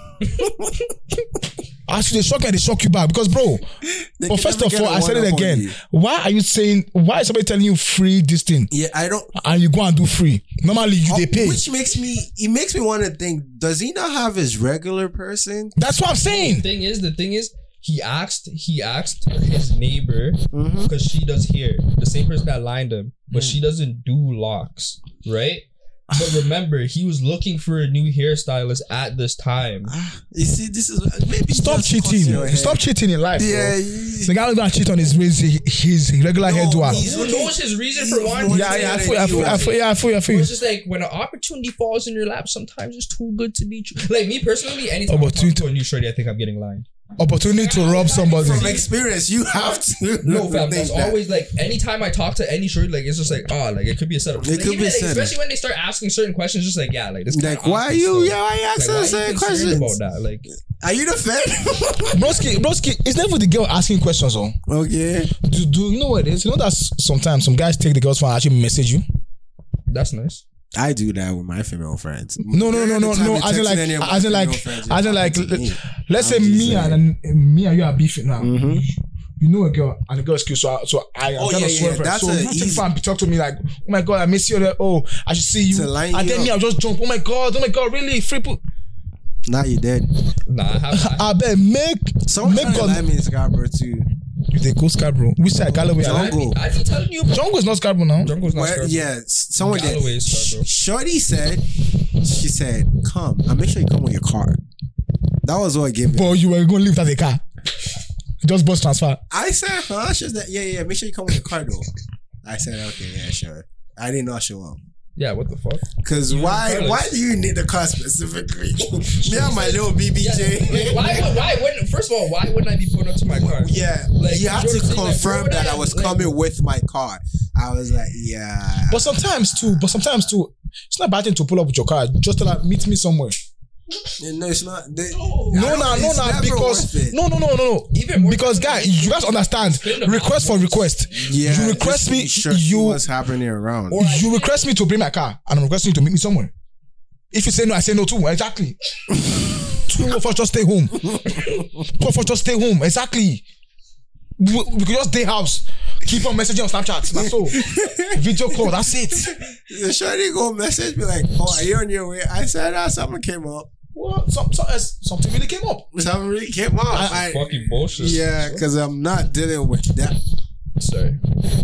As they shock you, they shock you back because, bro. They But can first never of get all, a I said it one-up on again. you. Why are you saying? Why is somebody telling you free this thing Yeah, I don't. and you go and do free? Normally you they pay. Which makes me, it makes me want to think: does he not have his regular person? That's what I'm The saying. thing is, the thing is, he asked, he asked his neighbor Mm-hmm. because she does hair, the same person that lined him, but she doesn't do locks, right? But remember, he was looking for a new hairstylist at this time. You see, this is maybe Stop just cuts in your cheating. head. Stop cheating in life. Yeah, Bro. you- The guy was gonna cheat on his his, his regular No, hairdo. he's- Who knows his reason for wanting? Yeah, Yeah, to yeah, I do feel, I that? feel, I feel, yeah, I feel, I feel. It's just like when an opportunity falls in your lap, sometimes it's too good to be true. Like me personally, anytime I Opportunity- talk to a new shorty, I think I'm getting lined. Opportunity to rob somebody. from experience, you have to. No, fam, think that's that. always like anytime I talk to any shorty, like it's just like, oh, like it could be a setup. It Like, could even, be a like, setup. especially when they start asking certain questions, just like, yeah, like this. Like, why you? Yeah, why you asking the same questions? about that? Like, Are you the fan? Broski, Broski, it's never the girl asking questions. Oh, Okay. do, do you know what it is? You know that s- sometimes some guys take the girls phone and actually message you. that's nice. I do that with my female friends. No, no, no, no, Every time no. you As in text like, any of my as in like, female friends, as in it like. happens to me. Let's say I'm just me saying. and, and me and you are beefing now. Mhm. You know a girl and the girl's cute, so I, so I am Oh, kind yeah, of yeah, swerving. that's so a you take easy- fan talk to me like, oh my god, I miss you. Oh, I should see you. To line And you then me, up. I'll just jump. Oh my god, oh my god, really? Free put. Now you dead. Nah, I have. I, I bet make Someone make trying to lie God. me in Scarborough too. You the go Scarborough. Which side? Galloway. Jungle. I Go. I be telling you, bro. Jungle is not Scarborough now. Jungle's not Where, Scarborough. yeah, s- someone did. Galloway is Scarborough. Shorty said, she said, come and make sure you come with your car. That was what gave me. But you were going to leave that a car. Just bus transfer. I said, huh? She was like, yeah, yeah, make sure you come with your car though. I said, okay, yeah, sure. I did not show up. Yeah, what the fuck? Cause why? careless. Why do you need the car specifically? Me and my little B B J. Like, why? would- Why wouldn't? First of all, why wouldn't I be pulling up to my car? Yeah, Like, you have to you're saying, like, confirm bro, that I that- was like- coming with my car. I was like, yeah. But sometimes too, but sometimes too, it's not a bad thing to pull up with your car. Just tell her, meet me somewhere. No, it's not. They, No, no, no, it's no, never because worth it. no, no, no, no, no. Even more Because guy, you guys understand. Request for request. Yeah, you request just me. be sure see You what's happening around. you request me to bring my car, and I'm requesting you to meet me somewhere. If you say no, I say no too. Exactly. Two of us just stay home. Two of us just stay home. Exactly. We, we could just stay house. Keep on messaging on Snapchat. That's all. Video call. That's it. The shorty go message me like, "Oh, are you on your way?" I said, "Ah, something came up. What? Some, some, uh, something really came up. Something really came up." I, Fucking bullshit. yeah, because I'm not dealing with that. Sorry.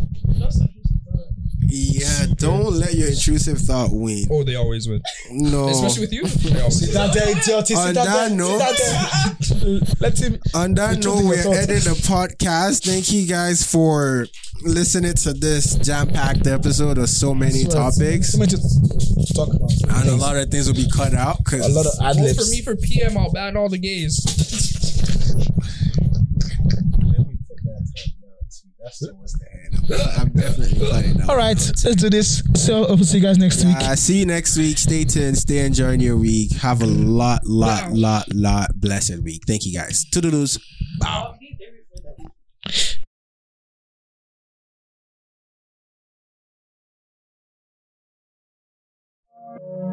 Yeah, don't let your intrusive thought win. Oh, they always win. No. Especially with you. They always Sit win. down there, idiot. Sit On down that there. note- Sit down there. Let him. On that Intrusive note, we're thought. ending the podcast. Thank you guys for listening to this jam-packed episode of so many topics. So much to to talk about. And a lot of things will be cut out because A lot of ad Vote libs. for me for P M. I'll ban all the gays. I'm definitely cutting out. All right, let's do this. So, I'll see you guys next week. Uh, see you next week. Stay tuned. Stay enjoying your week. Have a lot, lot, Wow. lot, lot blessed week. Thank you guys. Toodaloos. Bow. Oh,